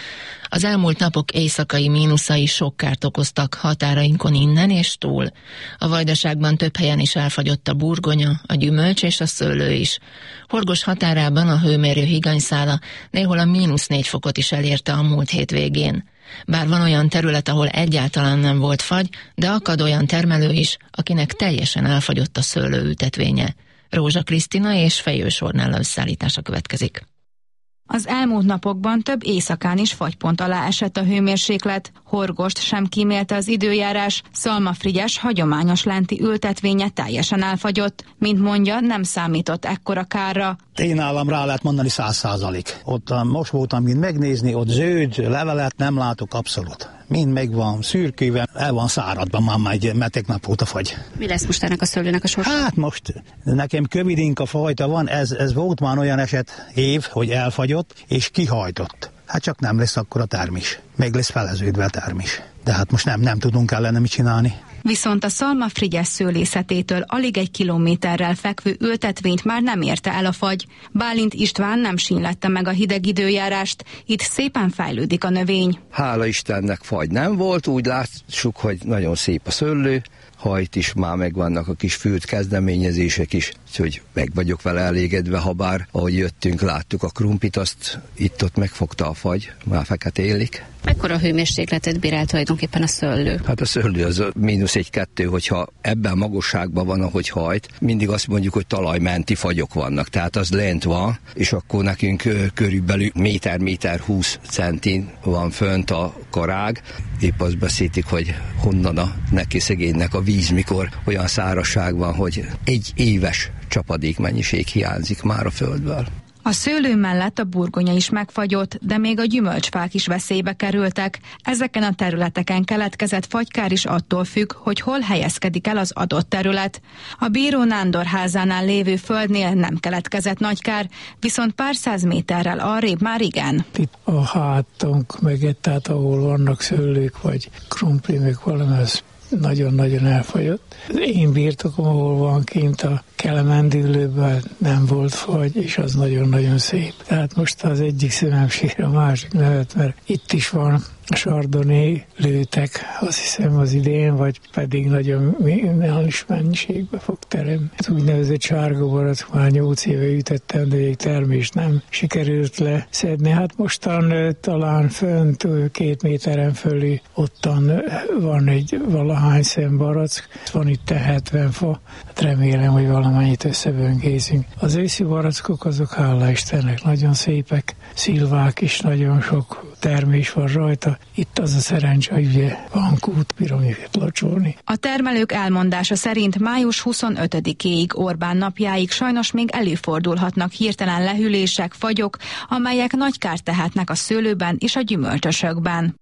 Az elmúlt napok éjszakai mínuszai sok kárt okoztak határainkon innen és túl. A Vajdaságban több helyen is elfagyott a burgonya, a gyümölcs és a szőlő is. Horgos határában a hőmérő higanyszála néhol a mínusz négy fokot is elérte a múlt hétvégén. Bár van olyan terület, ahol egyáltalán nem volt fagy, de akad olyan termelő is, akinek teljesen elfagyott a szőlőültetvénye. Rózsa Krisztina és Fejős Ornella összeállítása következik.
Az elmúlt napokban több éjszakán is fagypont alá esett a hőmérséklet, Horgost sem kímélte az időjárás, Szalmafrigyes hagyományos lenti ültetvénye teljesen elfagyott, mint mondja, nem számított ekkora kárra.
Én nálam rá lehet mondani száz százalék. Ott most voltam mind megnézni, ott zöld levelet nem látok abszolút. Mind megvan szürkővel, el van száradva, már már egy metek nap óta fagy.
Mi lesz most ennek a szőlőnek a sorsa?
Hát most nekem kövidinka fajta van, ez, ez volt már olyan eset év, hogy elfagyott és kihajtott. Hát csak nem lesz akkor a termés. Meg lesz feleződve a termés. De hát most nem, nem tudunk ellene mit csinálni.
Viszont a Szalmafrigyes szőlészetétől alig egy kilométerrel fekvő ültetvényt már nem érte el a fagy. Bálint István nem sínlette meg a hideg időjárást, itt szépen fejlődik a növény.
Hála Istennek fagy nem volt, úgy látsuk, hogy nagyon szép a szőlő, hajt is már megvannak a kis fült kezdeményezések is, úgyhogy meg vagyok vele elégedve, ha bár ahogy jöttünk, láttuk a krumpit, azt itt-ott megfogta a fagy, már fekete élik.
Mekkora hőmérsékletet bírál tulajdonképpen a szőlő?
Hát a szőlő az mínusz egy-kettő, hogyha ebben a magasságban van, ahogy hajt, mindig azt mondjuk, hogy talajmenti fagyok vannak, tehát az lent van, és akkor nekünk körülbelül méter-méter húsz centin van fönt a karág. Épp azt beszéltik, hogy honnan a neki szegénynek a víz, mikor olyan szárazság van, hogy egy éves csapadékmennyiség hiányzik már a földből.
A szőlő mellett a burgonya is megfagyott, de még a gyümölcsfák is veszélybe kerültek. Ezeken a területeken keletkezett fagykár is attól függ, hogy hol helyezkedik el az adott terület. A Bíró Nándor házánál lévő földnél nem keletkezett nagy kár, viszont pár száz méterrel arrébb már igen.
Itt a hátunk mögött, tehát ahol vannak szőlők vagy krumpli, meg valami, az nagyon-nagyon elfagyott. Én birtokom, ahol van kint a
kelemendüllőben nem volt fagy, és az nagyon-nagyon szép. Tehát most az egyik szemem sír, a másik nevet, mert itt is van Chardonnay lőtek, azt hiszem az idén, vagy pedig nagyon minimális mennyiségbe fog teremni. Úgynevezett sárga barack már nyolc éve ütettem, de még termés nem sikerült leszedni. Hát mostan talán fönt két méteren fölé ottan van egy valahány szem barack, van itt hetven fa, hát remélem, hogy valamennyit összeböngészünk. Az őszi barackok azok hála Istennek nagyon szépek, szilvák is, nagyon sok termés van rajta. Itt az a szerencse, hogy ugye van kút, bírom őket locsolni.
A termelők elmondása szerint május huszonötödikéig, Orbán napjáig sajnos még előfordulhatnak hirtelen lehűlések, fagyok, amelyek nagy kárt tehetnek a szőlőben és a gyümölcsösökben.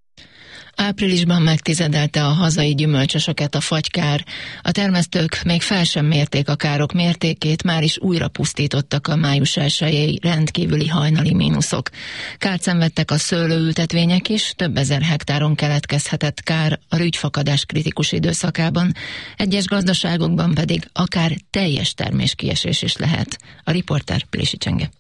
Áprilisban megtizedelte a hazai gyümölcsösöket a fagykár. A termesztők még fel sem mérték a károk mértékét, már is újra pusztítottak a május elsejei rendkívüli hajnali mínuszok. Kárt szenvedtek a szőlőültetvények is, több ezer hektáron keletkezhetett kár a rügyfakadás kritikus időszakában, egyes gazdaságokban pedig akár teljes terméskiesés is lehet. A riporter Plési Csenge.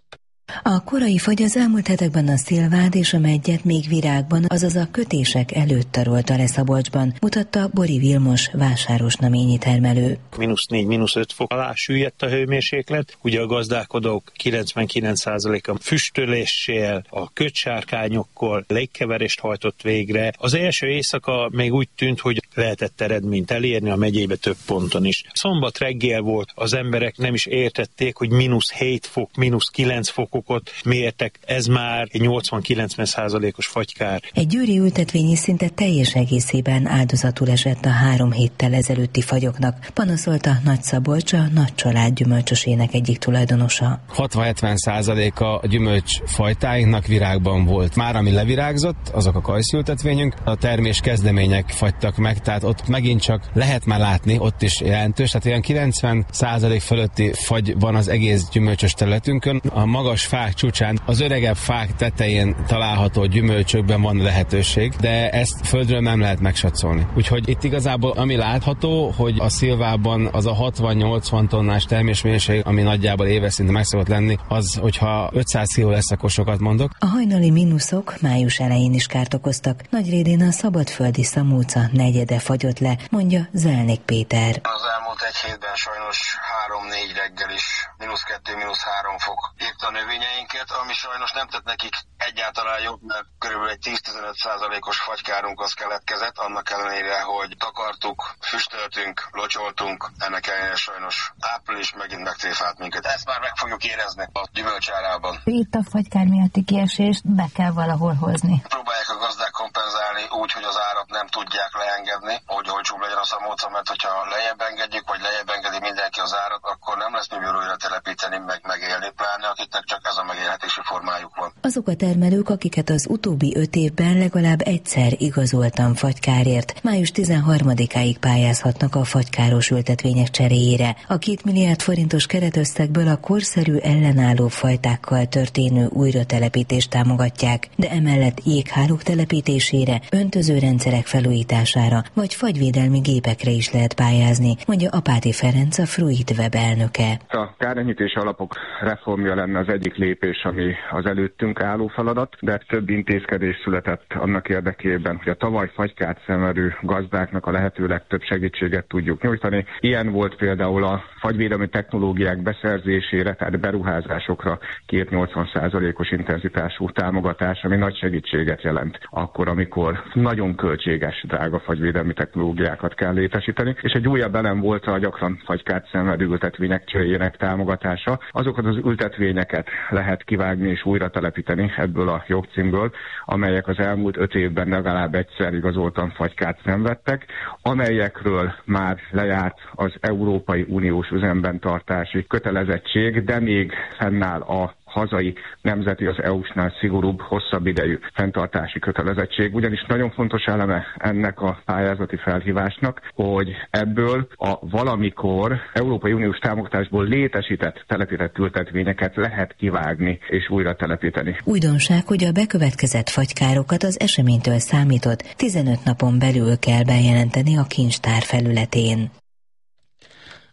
A korai fagy az elmúlt hetekben a szilvád és a meggyet még virágban, azaz a kötések előtt tarolta le Szabolcsban, mutatta Bori Vilmos vásáros naményi termelő.
mínusz négy, mínusz öt fok alá süllyedt a hőmérséklet, ugye a gazdálkodók kilencvenkilenc százaléka füstöléssel, a kötsárkányokkal légkeverést hajtott végre. Az első éjszaka még úgy tűnt, hogy lehetett eredményt elérni a megyébe több ponton is. Szombat reggel volt, az emberek nem is értették, hogy mínusz hét fok, mínusz kilenc fokok mértek, ez már egy nyolcvan-kilencven százalékos fagykár.
Egy győri ültetvény is szinte teljes egészében áldozatul esett a három héttel ezelőtti fagyoknak, panaszolta Nagyszabolcs, a Nagy Család gyümölcsösének egyik tulajdonosa.
hatvan-hetven százaléka a gyümölcs fajtáinknak virágban volt. Már ami levirágzott, azok a kajszültetvényünk, a termés kezdemények fagytak meg, tehát ott megint csak lehet már látni, ott is jelentős, tehát olyan kilencven százalék fölötti fagy van az egész gyümölcsös területünkön. A magas fák csúcsán, az öregebb fák tetején található gyümölcsökben van lehetőség, de ezt földről nem lehet megsatszolni. Úgyhogy itt igazából ami látható, hogy a szilvában az a hatvan-nyolcvan tonnás termésmennyiség, ami nagyjából éves szinte meg szokott lenni, az, hogyha ötszáz kiló lesz, akkor sokat mondok.
A hajnali mínuszok május elején is kárt okoztak. Nagyrédén a szabadföldi szamóca negyede fagyott le, mondja Zelnik Péter.
Az elmúlt egy hétben sajnos három-négy reggel is mínusz kettő, mínusz három fok írta a növényeinket, ami sajnos nem tett nekik egyáltalán jót, mert körülbelül egy tíz-tizenöt százalékos fagykárunk az keletkezett, annak ellenére, hogy takartuk, füstöltünk, locsoltunk, ennek ellenére sajnos április megint megtréfált minket. Ezt már meg fogjuk érezni a gyümölcsárában.
Itt a fagykár miatti kiesést be kell valahol hozni.
Próbálják a gazdák kompenzálni úgy, hogy az árat nem tudják leengedni, hogy olcsóbb legyen a szamóca, mert hogyha lejjebb engedjük, vagy lejjebb engedi mindenki az árat, akkor nem lesz miből újra telepíteni, meg megélni, pláne akiknek csak ez a megélhetési formájuk van.
Azok a termelők, akiket az utóbbi öt évben legalább egyszer igazoltam fagykárért, május tizenharmadikáig pályázhatnak a fagykáros ültetvények cseréjére. A két milliárd forintos keretösszegből a korszerű ellenálló fajtákkal történő újratelepítést támogatják, de emellett jéghálók telepítésére, öntözőrendszerek felújítására vagy fagyvédelmi gépekre is lehet pályázni, mondja Apáti Ferenc, a Fruit Web elnöke.
A kárenyhítési alapok reformja lenne az egyik lépés, ami az előttünk álló feladat, de több intézkedés született annak érdekében, hogy a tavaly fagykárt szenvedő gazdáknak a lehető legtöbb segítséget tudjuk nyújtani. Ilyen volt például a fagyvédelmi technológiák beszerzésére, tehát beruházásokra két nyolcvan százalékos intenzitású támogatás, ami nagy segítséget jelent akkor, amikor nagyon költséges, drága fagyvédelmi technológiákat kell létesíteni, és egy újabb elem volt a gyakran fagykárt szenvedő ültetvények cseréjének támogatása. Azokat az ültetvényeket lehet kivágni és újra telepíteni ebből a jogcímből, amelyek az elmúlt öt évben legalább egyszer igazoltan fagykárt szenvedtek, amelyekről már lejárt az Európai Uniós üzemben tartási kötelezettség, de még fennáll a hazai nemzeti, az é u-snál szigorúbb, hosszabb idejű fenntartási kötelezettség. Ugyanis nagyon fontos eleme ennek a pályázati felhívásnak, hogy ebből a valamikor Európai Uniós támogatásból létesített, telepített ültetvényeket lehet kivágni és újra telepíteni.
Újdonság, hogy a bekövetkezett fagykárokat az eseménytől számított tizenöt napon belül kell bejelenteni a kincstár felületén.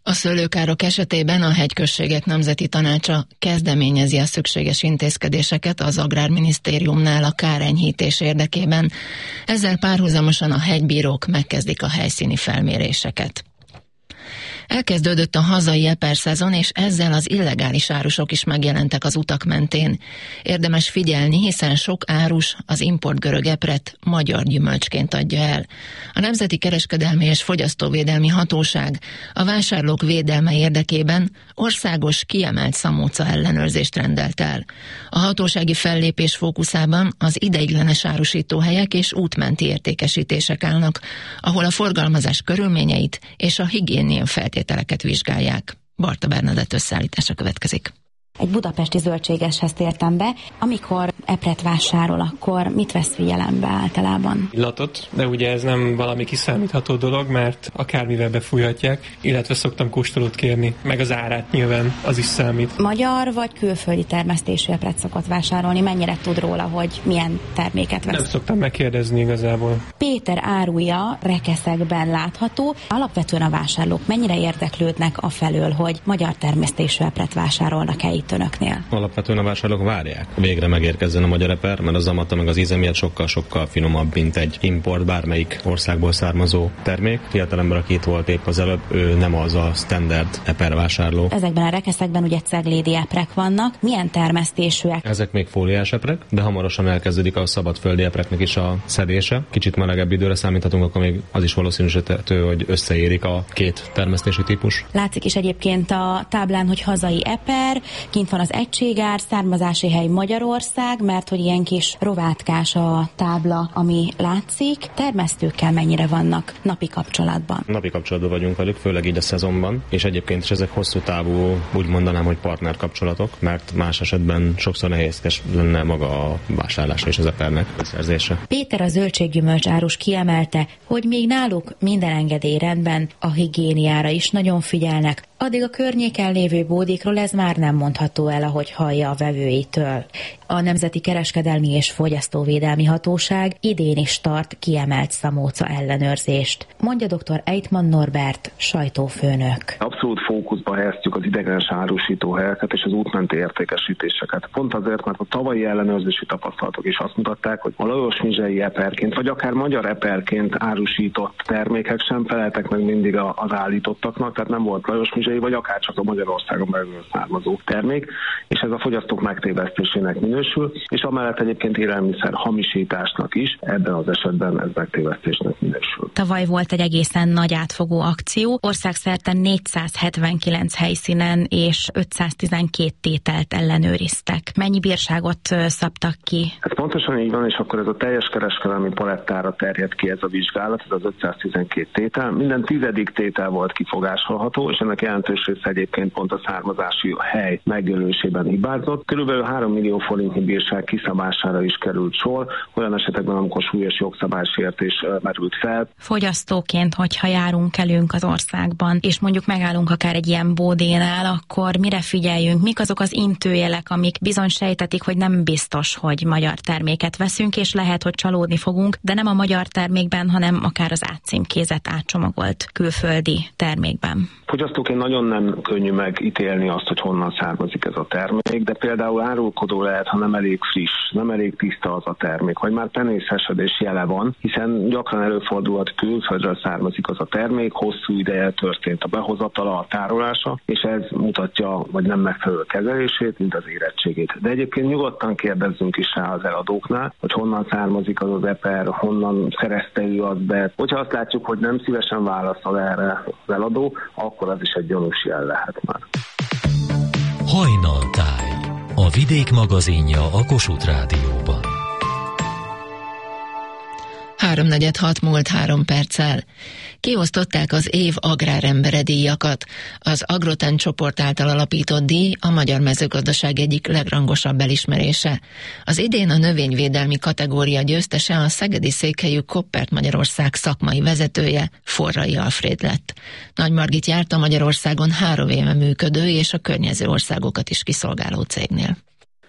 A szőlőkárok esetében a Hegyközségek Nemzeti Tanácsa kezdeményezi a szükséges intézkedéseket az Agrárminisztériumnál a kárenyhítés érdekében. Ezzel párhuzamosan a hegybírók megkezdik a helyszíni felméréseket. Elkezdődött a hazai eperszezon, és ezzel az illegális árusok is megjelentek az utak mentén. Érdemes figyelni, hiszen sok árus az import görög epret magyar gyümölcsként adja el. A Nemzeti Kereskedelmi és Fogyasztóvédelmi Hatóság a vásárlók védelme érdekében országos kiemelt szamóca ellenőrzést rendelt el. A hatósági fellépés fókuszában az ideiglenes árusítóhelyek és útmenti értékesítések állnak, ahol a forgalmazás körülményeit és a higiénia feltételeket vizsgálják. Barta Bernadett összeállítása következik.
Egy budapesti zöldségeshez tértem be. Amikor epret vásárol, akkor mit vesz figyelembe általában?
Illatot, de ugye ez nem valami kiszámítható dolog, mert akármivel befújhatják, illetve szoktam kóstolót kérni, meg az árát nyilván, az is számít.
Magyar vagy külföldi termesztésű epret szokott vásárolni? Mennyire tud róla, hogy milyen terméket vesz?
Nem szoktam megkérdezni igazából.
Péter árulja rekeszekben látható. Alapvetően a vásárlók mennyire érdeklődnek afelől, hogy magyar termesztésű epret vásárolnak-e itt önöknél?
Alapvetően a vásárlók várják. Végre megérkezzen a magyar eper, mert az amata meg az íze miatt sokkal-sokkal finomabb, mint egy import bármelyik országból származó termék. Fiatalember, aki itt volt épp az előbb, ő nem az a standard eper vásárló.
Ezekben a rekeszekben ugye ceglédi eprek vannak. Milyen termesztésűek?
Ezek még fóliás eprek, de hamarosan elkezdődik a szabadföldi epreknek is a szedése. Kicsit melegebb időre számíthatunk, akkor még az is valószínűsíthető, hogy összeérik a két termesztési típus.
Látszik is egyébként a táblán, hogy hazai eper, kint van az egységár, származási hely Magyarország, mert hogy ilyen kis rovátkás a tábla, ami látszik. Termesztőkkel mennyire vannak napi kapcsolatban?
Napi kapcsolatban vagyunk velük, főleg így a szezonban, és egyébként is ezek hosszú távú, úgy mondanám, hogy partner kapcsolatok, mert más esetben sokszor nehézkes lenne maga a vásárlása és az epernek a szerzése.
Péter a zöldséggyümölcs árus kiemelte, hogy még náluk minden engedély rendben, a higiéniára is nagyon figyelnek, addig a környéken lévő bódékról ez már nem mondható el, ahogy hallja a vevőitől. A Nemzeti Kereskedelmi és Fogyasztóvédelmi Hatóság idén is tart kiemelt szamóca ellenőrzést, mondja dr. Eitman Norbert, sajtófőnök.
Abszolút fókuszba helyeztük az ideiglenes árusítóhelyeket és az útmenti értékesítéseket. Pont azért, mert a tavalyi ellenőrzési tapasztalatok is azt mutatták, hogy a lajos-mizsei eperként, vagy akár magyar eperként árusított termékek sem feleltek meg mindig az állítottaknak, tehát nem volt lajos-mizsei, vagy akár csak a Magyarországon belül származó termék, és ez a fogyasztók megtévesztésének minősül, és amellett egyébként élelmiszer hamisításnak is, ebben az esetben ez megtévesztésnek minősül.
Tavaly volt egy egészen nagy átfogó akció, országszerte négyszázhetvenkilenc helyszínen és ötszáztizenkét tételt ellenőriztek. Mennyi bírságot szabtak ki?
Ez pontosan így van, és akkor ez a teljes kereskedelmi palettára terjed ki ez a vizsgálat, ez az ötszáztizenkét tétel. Minden tizedik tétel volt kifogásolható, és ennek jelentős része egyébként pont a származási hely megjelölésében hibázott. Körülbelül három millió forintnyi bírság kiszabására is került sor, olyan esetekben, amikor súlyos jogszabálysértés merült fel.
Fogyasztóként, hogyha járunk elünk az országban, és mondjuk megállunk akár egy ilyen bódénál, akkor mire figyeljünk? Mik azok az intőjelek, amik bizony sejtetik, hogy nem biztos, hogy magyar terméket veszünk, és lehet, hogy csalódni fogunk, de nem a magyar termékben, hanem akár az átcímkézett, átcsomagolt külföldi termékben.
Fogyasztóként nagyon nem könnyű megítélni azt, hogy honnan származik ez a termék, de például árulkodó lehet, ha nem elég friss, nem elég tiszta az a termék, vagy már penészesedés jele van, hiszen gyakran előfordulhat, külföldről származik az a termék, hosszú ideje történt a behozatala, a tárolása, és ez mutatja, vagy nem megfelelő kezelését, mint az érettségét. De egyébként nyugodtan kérdezzünk is rá az eladóknál, hogy honnan származik az az eper, honnan szerezte ő azt be. Hogyha azt látjuk, hogy nem szívesen válaszol erre az eladó, akkor az is egy gyanús jel lehet már.
Hajnaltáj, a Vidék magazinja a Kossuth Rádióban.
háromnegyed hat múlt három perccel. Kiosztották az év agrárembere díjakat. Az Agroten csoport által alapított díj a magyar mezőgazdaság egyik legrangosabb elismerése. Az idén a növényvédelmi kategória győztese a szegedi székhelyű Koppert Magyarország szakmai vezetője, Forrai Alfréd lett. Nagy Margit járt a Magyarországon három éve működő és a környező országokat is kiszolgáló cégnél.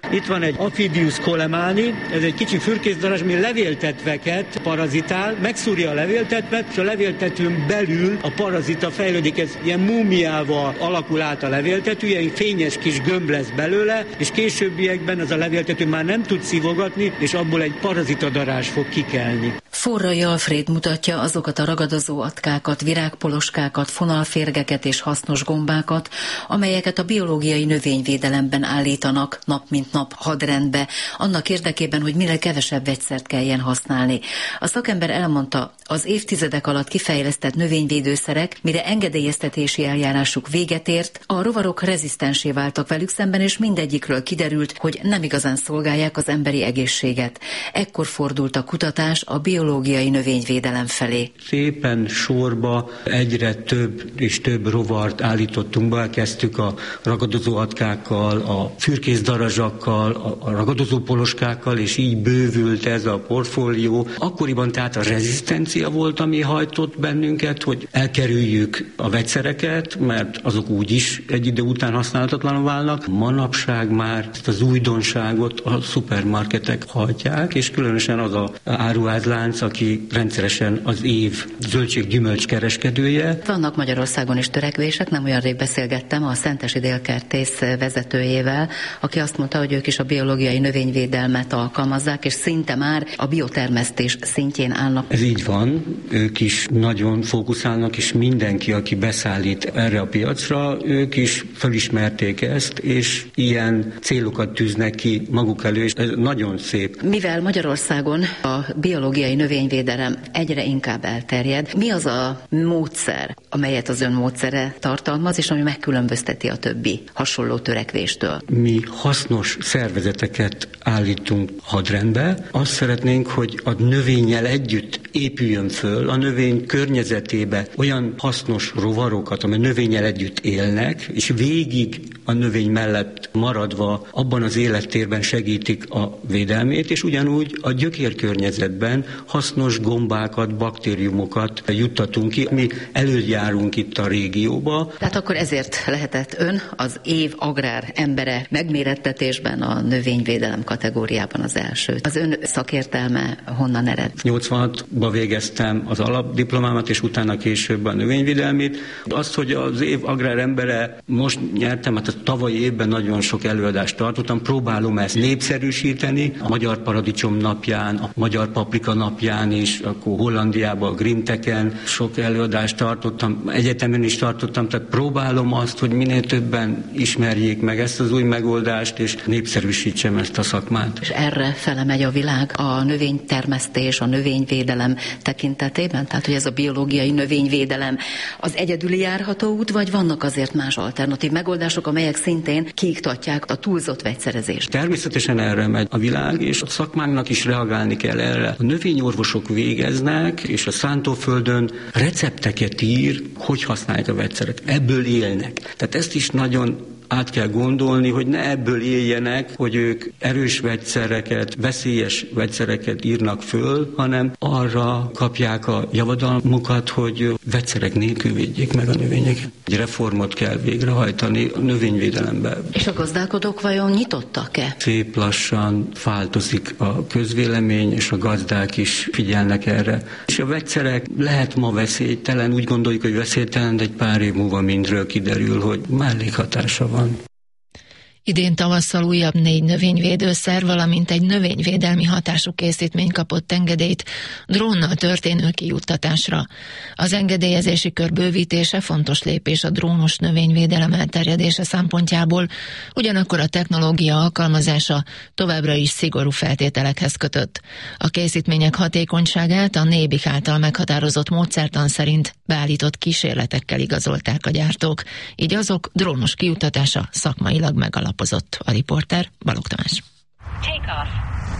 Itt van egy Aphidius colemani, ez egy kicsi fürkészdarázs, ami levéltetveket parazitál, megszúrja a levéltetvet, és a levéltetőn belül a parazita fejlődik, ez ilyen múmiával alakul át a levéltető, ilyen fényes kis gömb lesz belőle, és későbbiekben ez a levéltető már nem tud szívogatni, és abból egy parazitadarázs fog kikelni.
Forrai Alfréd mutatja azokat a ragadozó atkákat, virágpoloskákat, fonalférgeket és hasznos gombákat, amelyeket a biológiai növényvédelemben állítanak nap mint nap hadrendbe, annak érdekében, hogy minél kevesebb vegyszert kelljen használni. A szakember elmondta, az évtizedek alatt kifejlesztett növényvédőszerek, mire engedélyeztetési eljárásuk véget ért, a rovarok rezisztensé váltak velük szemben, és mindegyikről kiderült, hogy nem igazán szolgálják az emberi egészséget. Ekkor fordult a kutatás a biológiai növényvédelem felé.
Szépen sorba egyre több és több rovart állítottunk be, kezdtük a ragadozó atkákkal, a fürkészdarazsakkal, a ragadozó poloskákkal, és így bővült ez a portfólió. Akkoriban tehát a rezisztencia volt, ami hajtott bennünket, hogy elkerüljük a vegyszereket, mert azok úgyis egy idő után használhatatlanul válnak. Manapság már ezt az újdonságot a szupermarketek hajtják, és különösen az a áruházlánc, aki rendszeresen az év zöldség-gyümölcs kereskedője.
Vannak Magyarországon is törekvések, nem olyan rég beszélgettem a Szentesi Délkertész vezetőjével, aki azt mondta, hogy ők is a biológiai növényvédelmet alkalmazzák, és szinte már a biotermesztés szintjén állnak.
Ez így van, ők is nagyon fókuszálnak, és mindenki, aki beszállít erre a piacra, ők is felismerték ezt, és ilyen célokat tűznek ki maguk elő, és ez nagyon szép.
Mivel Magyarországon a biológiai növényvédelem egyre inkább elterjed, mi az a módszer, amelyet az ön módszere tartalmaz, és ami megkülönbözteti a többi hasonló törekvéstől?
Mi hasznos szervezeteket állítunk hadrendbe. Azt szeretnénk, hogy a növényel együtt épüljön föl a növény környezetébe olyan hasznos rovarokat, amely növényel együtt élnek, és végig a növény mellett maradva abban az élettérben segítik a védelmét, és ugyanúgy a gyökérkörnyezetben hasznos gombákat, baktériumokat juttatunk ki. Mi előjárunk itt a régióba.
Tehát akkor ezért lehetett ön az év agrár embere megmérettetésben a növényvédelem kategóriában az első. Az ön szakértelme honnan ered?
nyolcvanhatban végeztem az alapdiplomámat, és utána később a növényvédelmét. Azt, hogy az év agrár embere most nyertem, hát a tavalyi évben nagyon sok előadást tartottam, próbálom ezt népszerűsíteni. A Magyar Paradicsom napján, a Magyar Paprika napján is, akkor Hollandiában, a Grimteken sok előadást tartottam, egyetemen is tartottam, tehát próbálom azt, hogy minél többen ismerjék meg ezt az új megoldást, és népszerűsítsem ezt a szakmát.
És erre fele megy a világ a növénytermesztés, a növényvédelem tekintetében? Tehát, hogy ez a biológiai növényvédelem az egyedüli járható út, vagy vannak azért más alternatív megoldások, amelyek szintén kiiktatják a túlzott vegyszerezést?
Természetesen erre megy a világ, és a szakmánknak is reagálni kell erre. A növényorvosok végeznek, és a szántóföldön recepteket ír, hogy használják a vegyszerek. Ebből élnek. Tehát ezt is nagyon át kell gondolni, hogy ne ebből éljenek, hogy ők erős vegyszereket, veszélyes vegyszereket írnak föl, hanem arra kapják a javadalmukat, hogy vegyszerek nélkül védjék meg a növényeket. Egy reformot kell végrehajtani a növényvédelemben.
És a gazdálkodók vajon nyitottak-e?
Szép lassan változik a közvélemény, és a gazdák is figyelnek erre. És a vegyszerek lehet ma veszélytelen, úgy gondoljuk, hogy veszélytelen, de egy pár év múlva mindről kiderül, hogy mellékhatása van.
Idén tavasszal újabb négy növényvédőszer, valamint egy növényvédelmi hatású készítmény kapott engedélyt drónnal történő kijuttatásra. Az engedélyezési kör bővítése fontos lépés a drónos növényvédelem elterjedése szempontjából, ugyanakkor a technológia alkalmazása továbbra is szigorú feltételekhez kötött. A készítmények hatékonyságát a nébik által meghatározott módszertan szerint beállított kísérletekkel igazolták a gyártók, így azok drónos kijutatása szakmailag megalapozott. A riporter Balogh Tamás. Take off.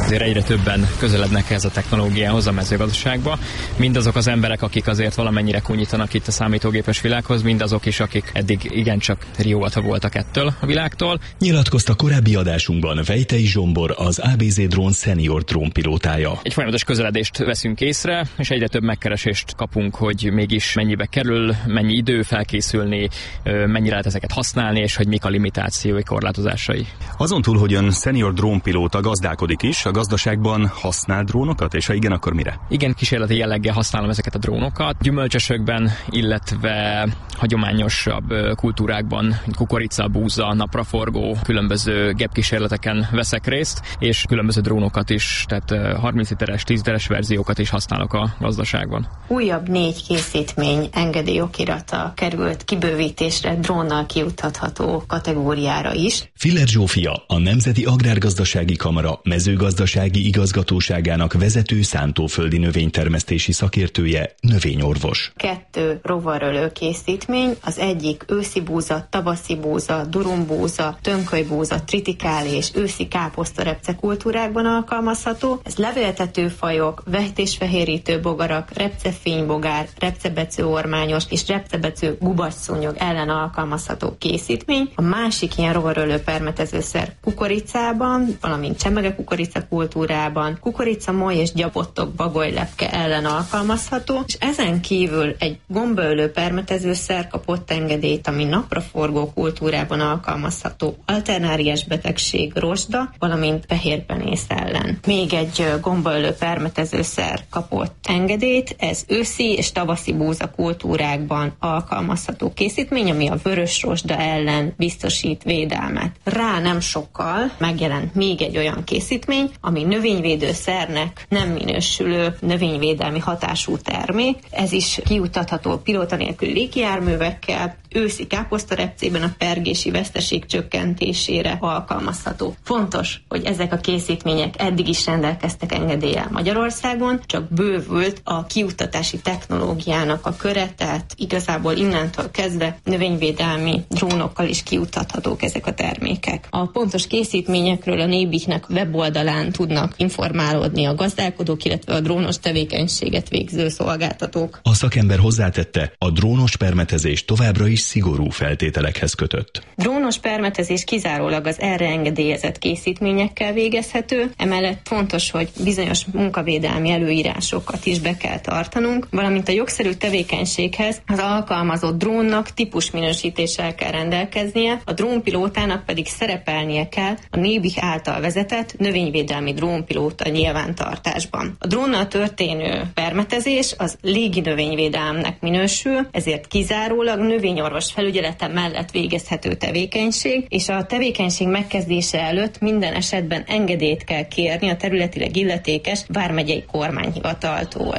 Azért egyre többen közelednek ez a technológiához a mezőgazdaságba. Mindazok az emberek, akik azért valamennyire kúnyítanak itt a számítógépes világhoz, mindazok is, akik eddig igencsak riogatva voltak ettől a világtól.
Nyilatkozta korábbi adásunkban Vejtei Zsombor, az á bé zé Drón senior drónpilótája.
Egy folyamatos közeledést veszünk észre, és egyre több megkeresést kapunk, hogy mégis mennyibe kerül, mennyi idő felkészülni, mennyire lehet ezeket használni, és hogy mik a limitációi, korlátozásai.
Azon túl, hogy ön senior drónpilóta gazdálkodik is, a gazdaságban használ drónokat, és ha igen, akkor mire?
Igen, kísérleti jelleggel használom ezeket a drónokat. Gyümölcsösökben, illetve hagyományosabb kultúrákban, kukorica, búza, napraforgó, különböző gépkísérleteken veszek részt, és különböző drónokat is, tehát harminc literes, tíz literes verziókat is használok a gazdaságban.
Újabb négy készítmény engedélyokirata került kibővítésre drónnal kijuttatható kategóriára is.
Filler Zsófia, a Nemzeti Agrárgazdasági Kamara mezőgazdasági igazgatóságának vezető szántóföldi növénytermesztési szakértője, növényorvos.
Kettő rovarölő készítmény, az egyik őszi búza, tavaszi búza, durumbúza, tönkölybúza, tritikál és őszi káposzta repcekultúrákban alkalmazható. Ez levéltető fajok, vehetésfehérítő bogarak, repcefénybogár, repcebecő ormányos és repcebecő gubasszúnyog ellen alkalmazható készítmény. A másik ilyen rovarölő permetezőszer kukoricában, valamint csemege kukorica kultúrában, kukorica, moly és gyapottok bagolylepke ellen alkalmazható, és ezen kívül egy gombaölő permetezőszer kapott engedélyt, ami napraforgó kultúrában alkalmazható alternáriás betegség, rozsda, valamint fehérpenész ellen. Még egy gombaölő permetezőszer kapott engedélyt, ez őszi és tavaszi búza kultúrákban alkalmazható készítmény, ami a vörös rozsda ellen biztosít védelmet. Rá nem sokkal megjelent még egy olyan készítmény, ami növényvédőszernek nem minősülő növényvédelmi hatású termék. Ez is kijuttatható pilóta nélküli légijárművekkel, őszi káposztarepcében a pergési veszteség csökkentésére alkalmazható. Fontos, hogy ezek a készítmények eddig is rendelkeztek engedéllyel Magyarországon, csak bővült a kijuttatási technológiának a köre, tehát igazából innentől kezdve növényvédelmi drónokkal is kijuttathatók ezek a termékek. A pontos készítményekről a Nébihnek weboldalán tudnak informálódni a gazdálkodók, illetve a drónos tevékenységet végző szolgáltatók.
A szakember hozzátette, a drónos permetezés továbbra is szigorú feltételekhez kötött.
Drónos permetezés kizárólag az erre engedélyezett készítményekkel végezhető, emellett fontos, hogy bizonyos munkavédelmi előírásokat is be kell tartanunk, valamint a jogszerű tevékenységhez az alkalmazott drónnak típusminősítéssel kell rendelkeznie, a drónpilótának pedig szerepelnie kell a Nébih által vezetett növényvédelmi drónpilóta nyilvántartásban. A drónnal történő permetezés az légi növényvédelemnek minősül, ezért kizárólag növényorvos felügyelete mellett végezhető tevékenység, és a tevékenység megkezdése előtt minden esetben engedélyt kell kérni a területileg illetékes vármegyei kormányhivataltól.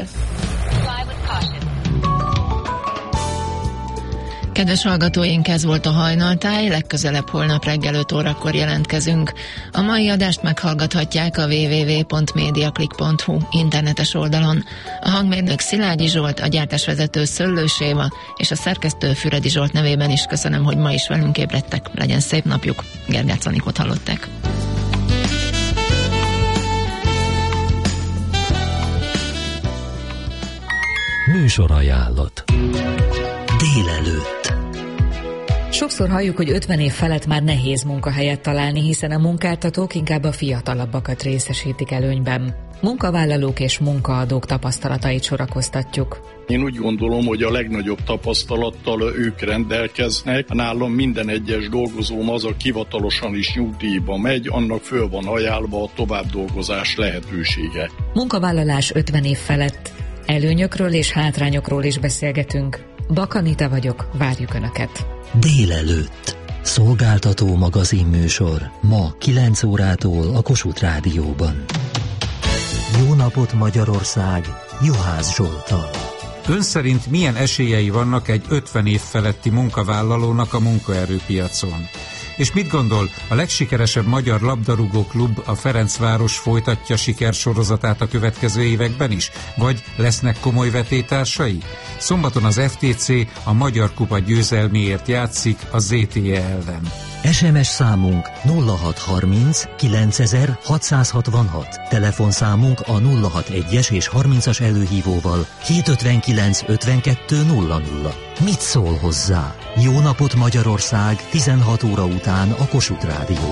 Kedves hallgatóink, ez volt a Hajnaltáj, legközelebb holnap reggel öt órakor jelentkezünk. A mai adást meghallgathatják a double-u double-u double-u pont mediaclick pont hu internetes oldalon. A hangmérnök Szilágyi Zsolt, a gyártásvezető Szöllős Éva és a szerkesztő Füredi Zsolt nevében is köszönöm, hogy ma is velünk ébredtek. Legyen szép napjuk. Gergác Anikót hallották.
Műsorajánlat. Délelőtt.
Sokszor halljuk, hogy ötven év felett már nehéz munkahelyet találni, hiszen a munkáltatók inkább a fiatalabbakat részesítik előnyben. Munkavállalók és munkaadók tapasztalatait sorakoztatjuk.
Én úgy gondolom, hogy a legnagyobb tapasztalattal ők rendelkeznek. Nálam minden egyes dolgozóm az, aki hivatalosan is nyugdíjba megy, annak föl van ajánlva a továbbdolgozás lehetősége.
Munkavállalás ötven év felett. Előnyökről és hátrányokról is beszélgetünk. Bakanita vagyok, várjuk Önöket.
Délelőtt. Szolgáltató magazinműsor. Ma kilenc órától a Kossuth Rádióban. Jó napot Magyarország! Juhász Zsolttal.
Ön szerint milyen esélyei vannak egy ötven év feletti munkavállalónak a munkaerőpiacon? És mit gondol, a legsikeresebb magyar labdarúgó klub, a Ferencváros folytatja sikersorozatát a következő években is? Vagy lesznek komoly vetétársai? Szombaton az ef té cé a Magyar Kupa győzelméért játszik a zé té é ellen.
es em es számunk nulla hat harminc kilencezer hatszázhatvanhat, telefonszámunk a nulla hat egyes és harmincas előhívóval hétszázötvenkilenc ötvenkettő nulla nulla. Mit szól hozzá? Jó napot Magyarország tizenhat óra után a Kossuth Rádióban.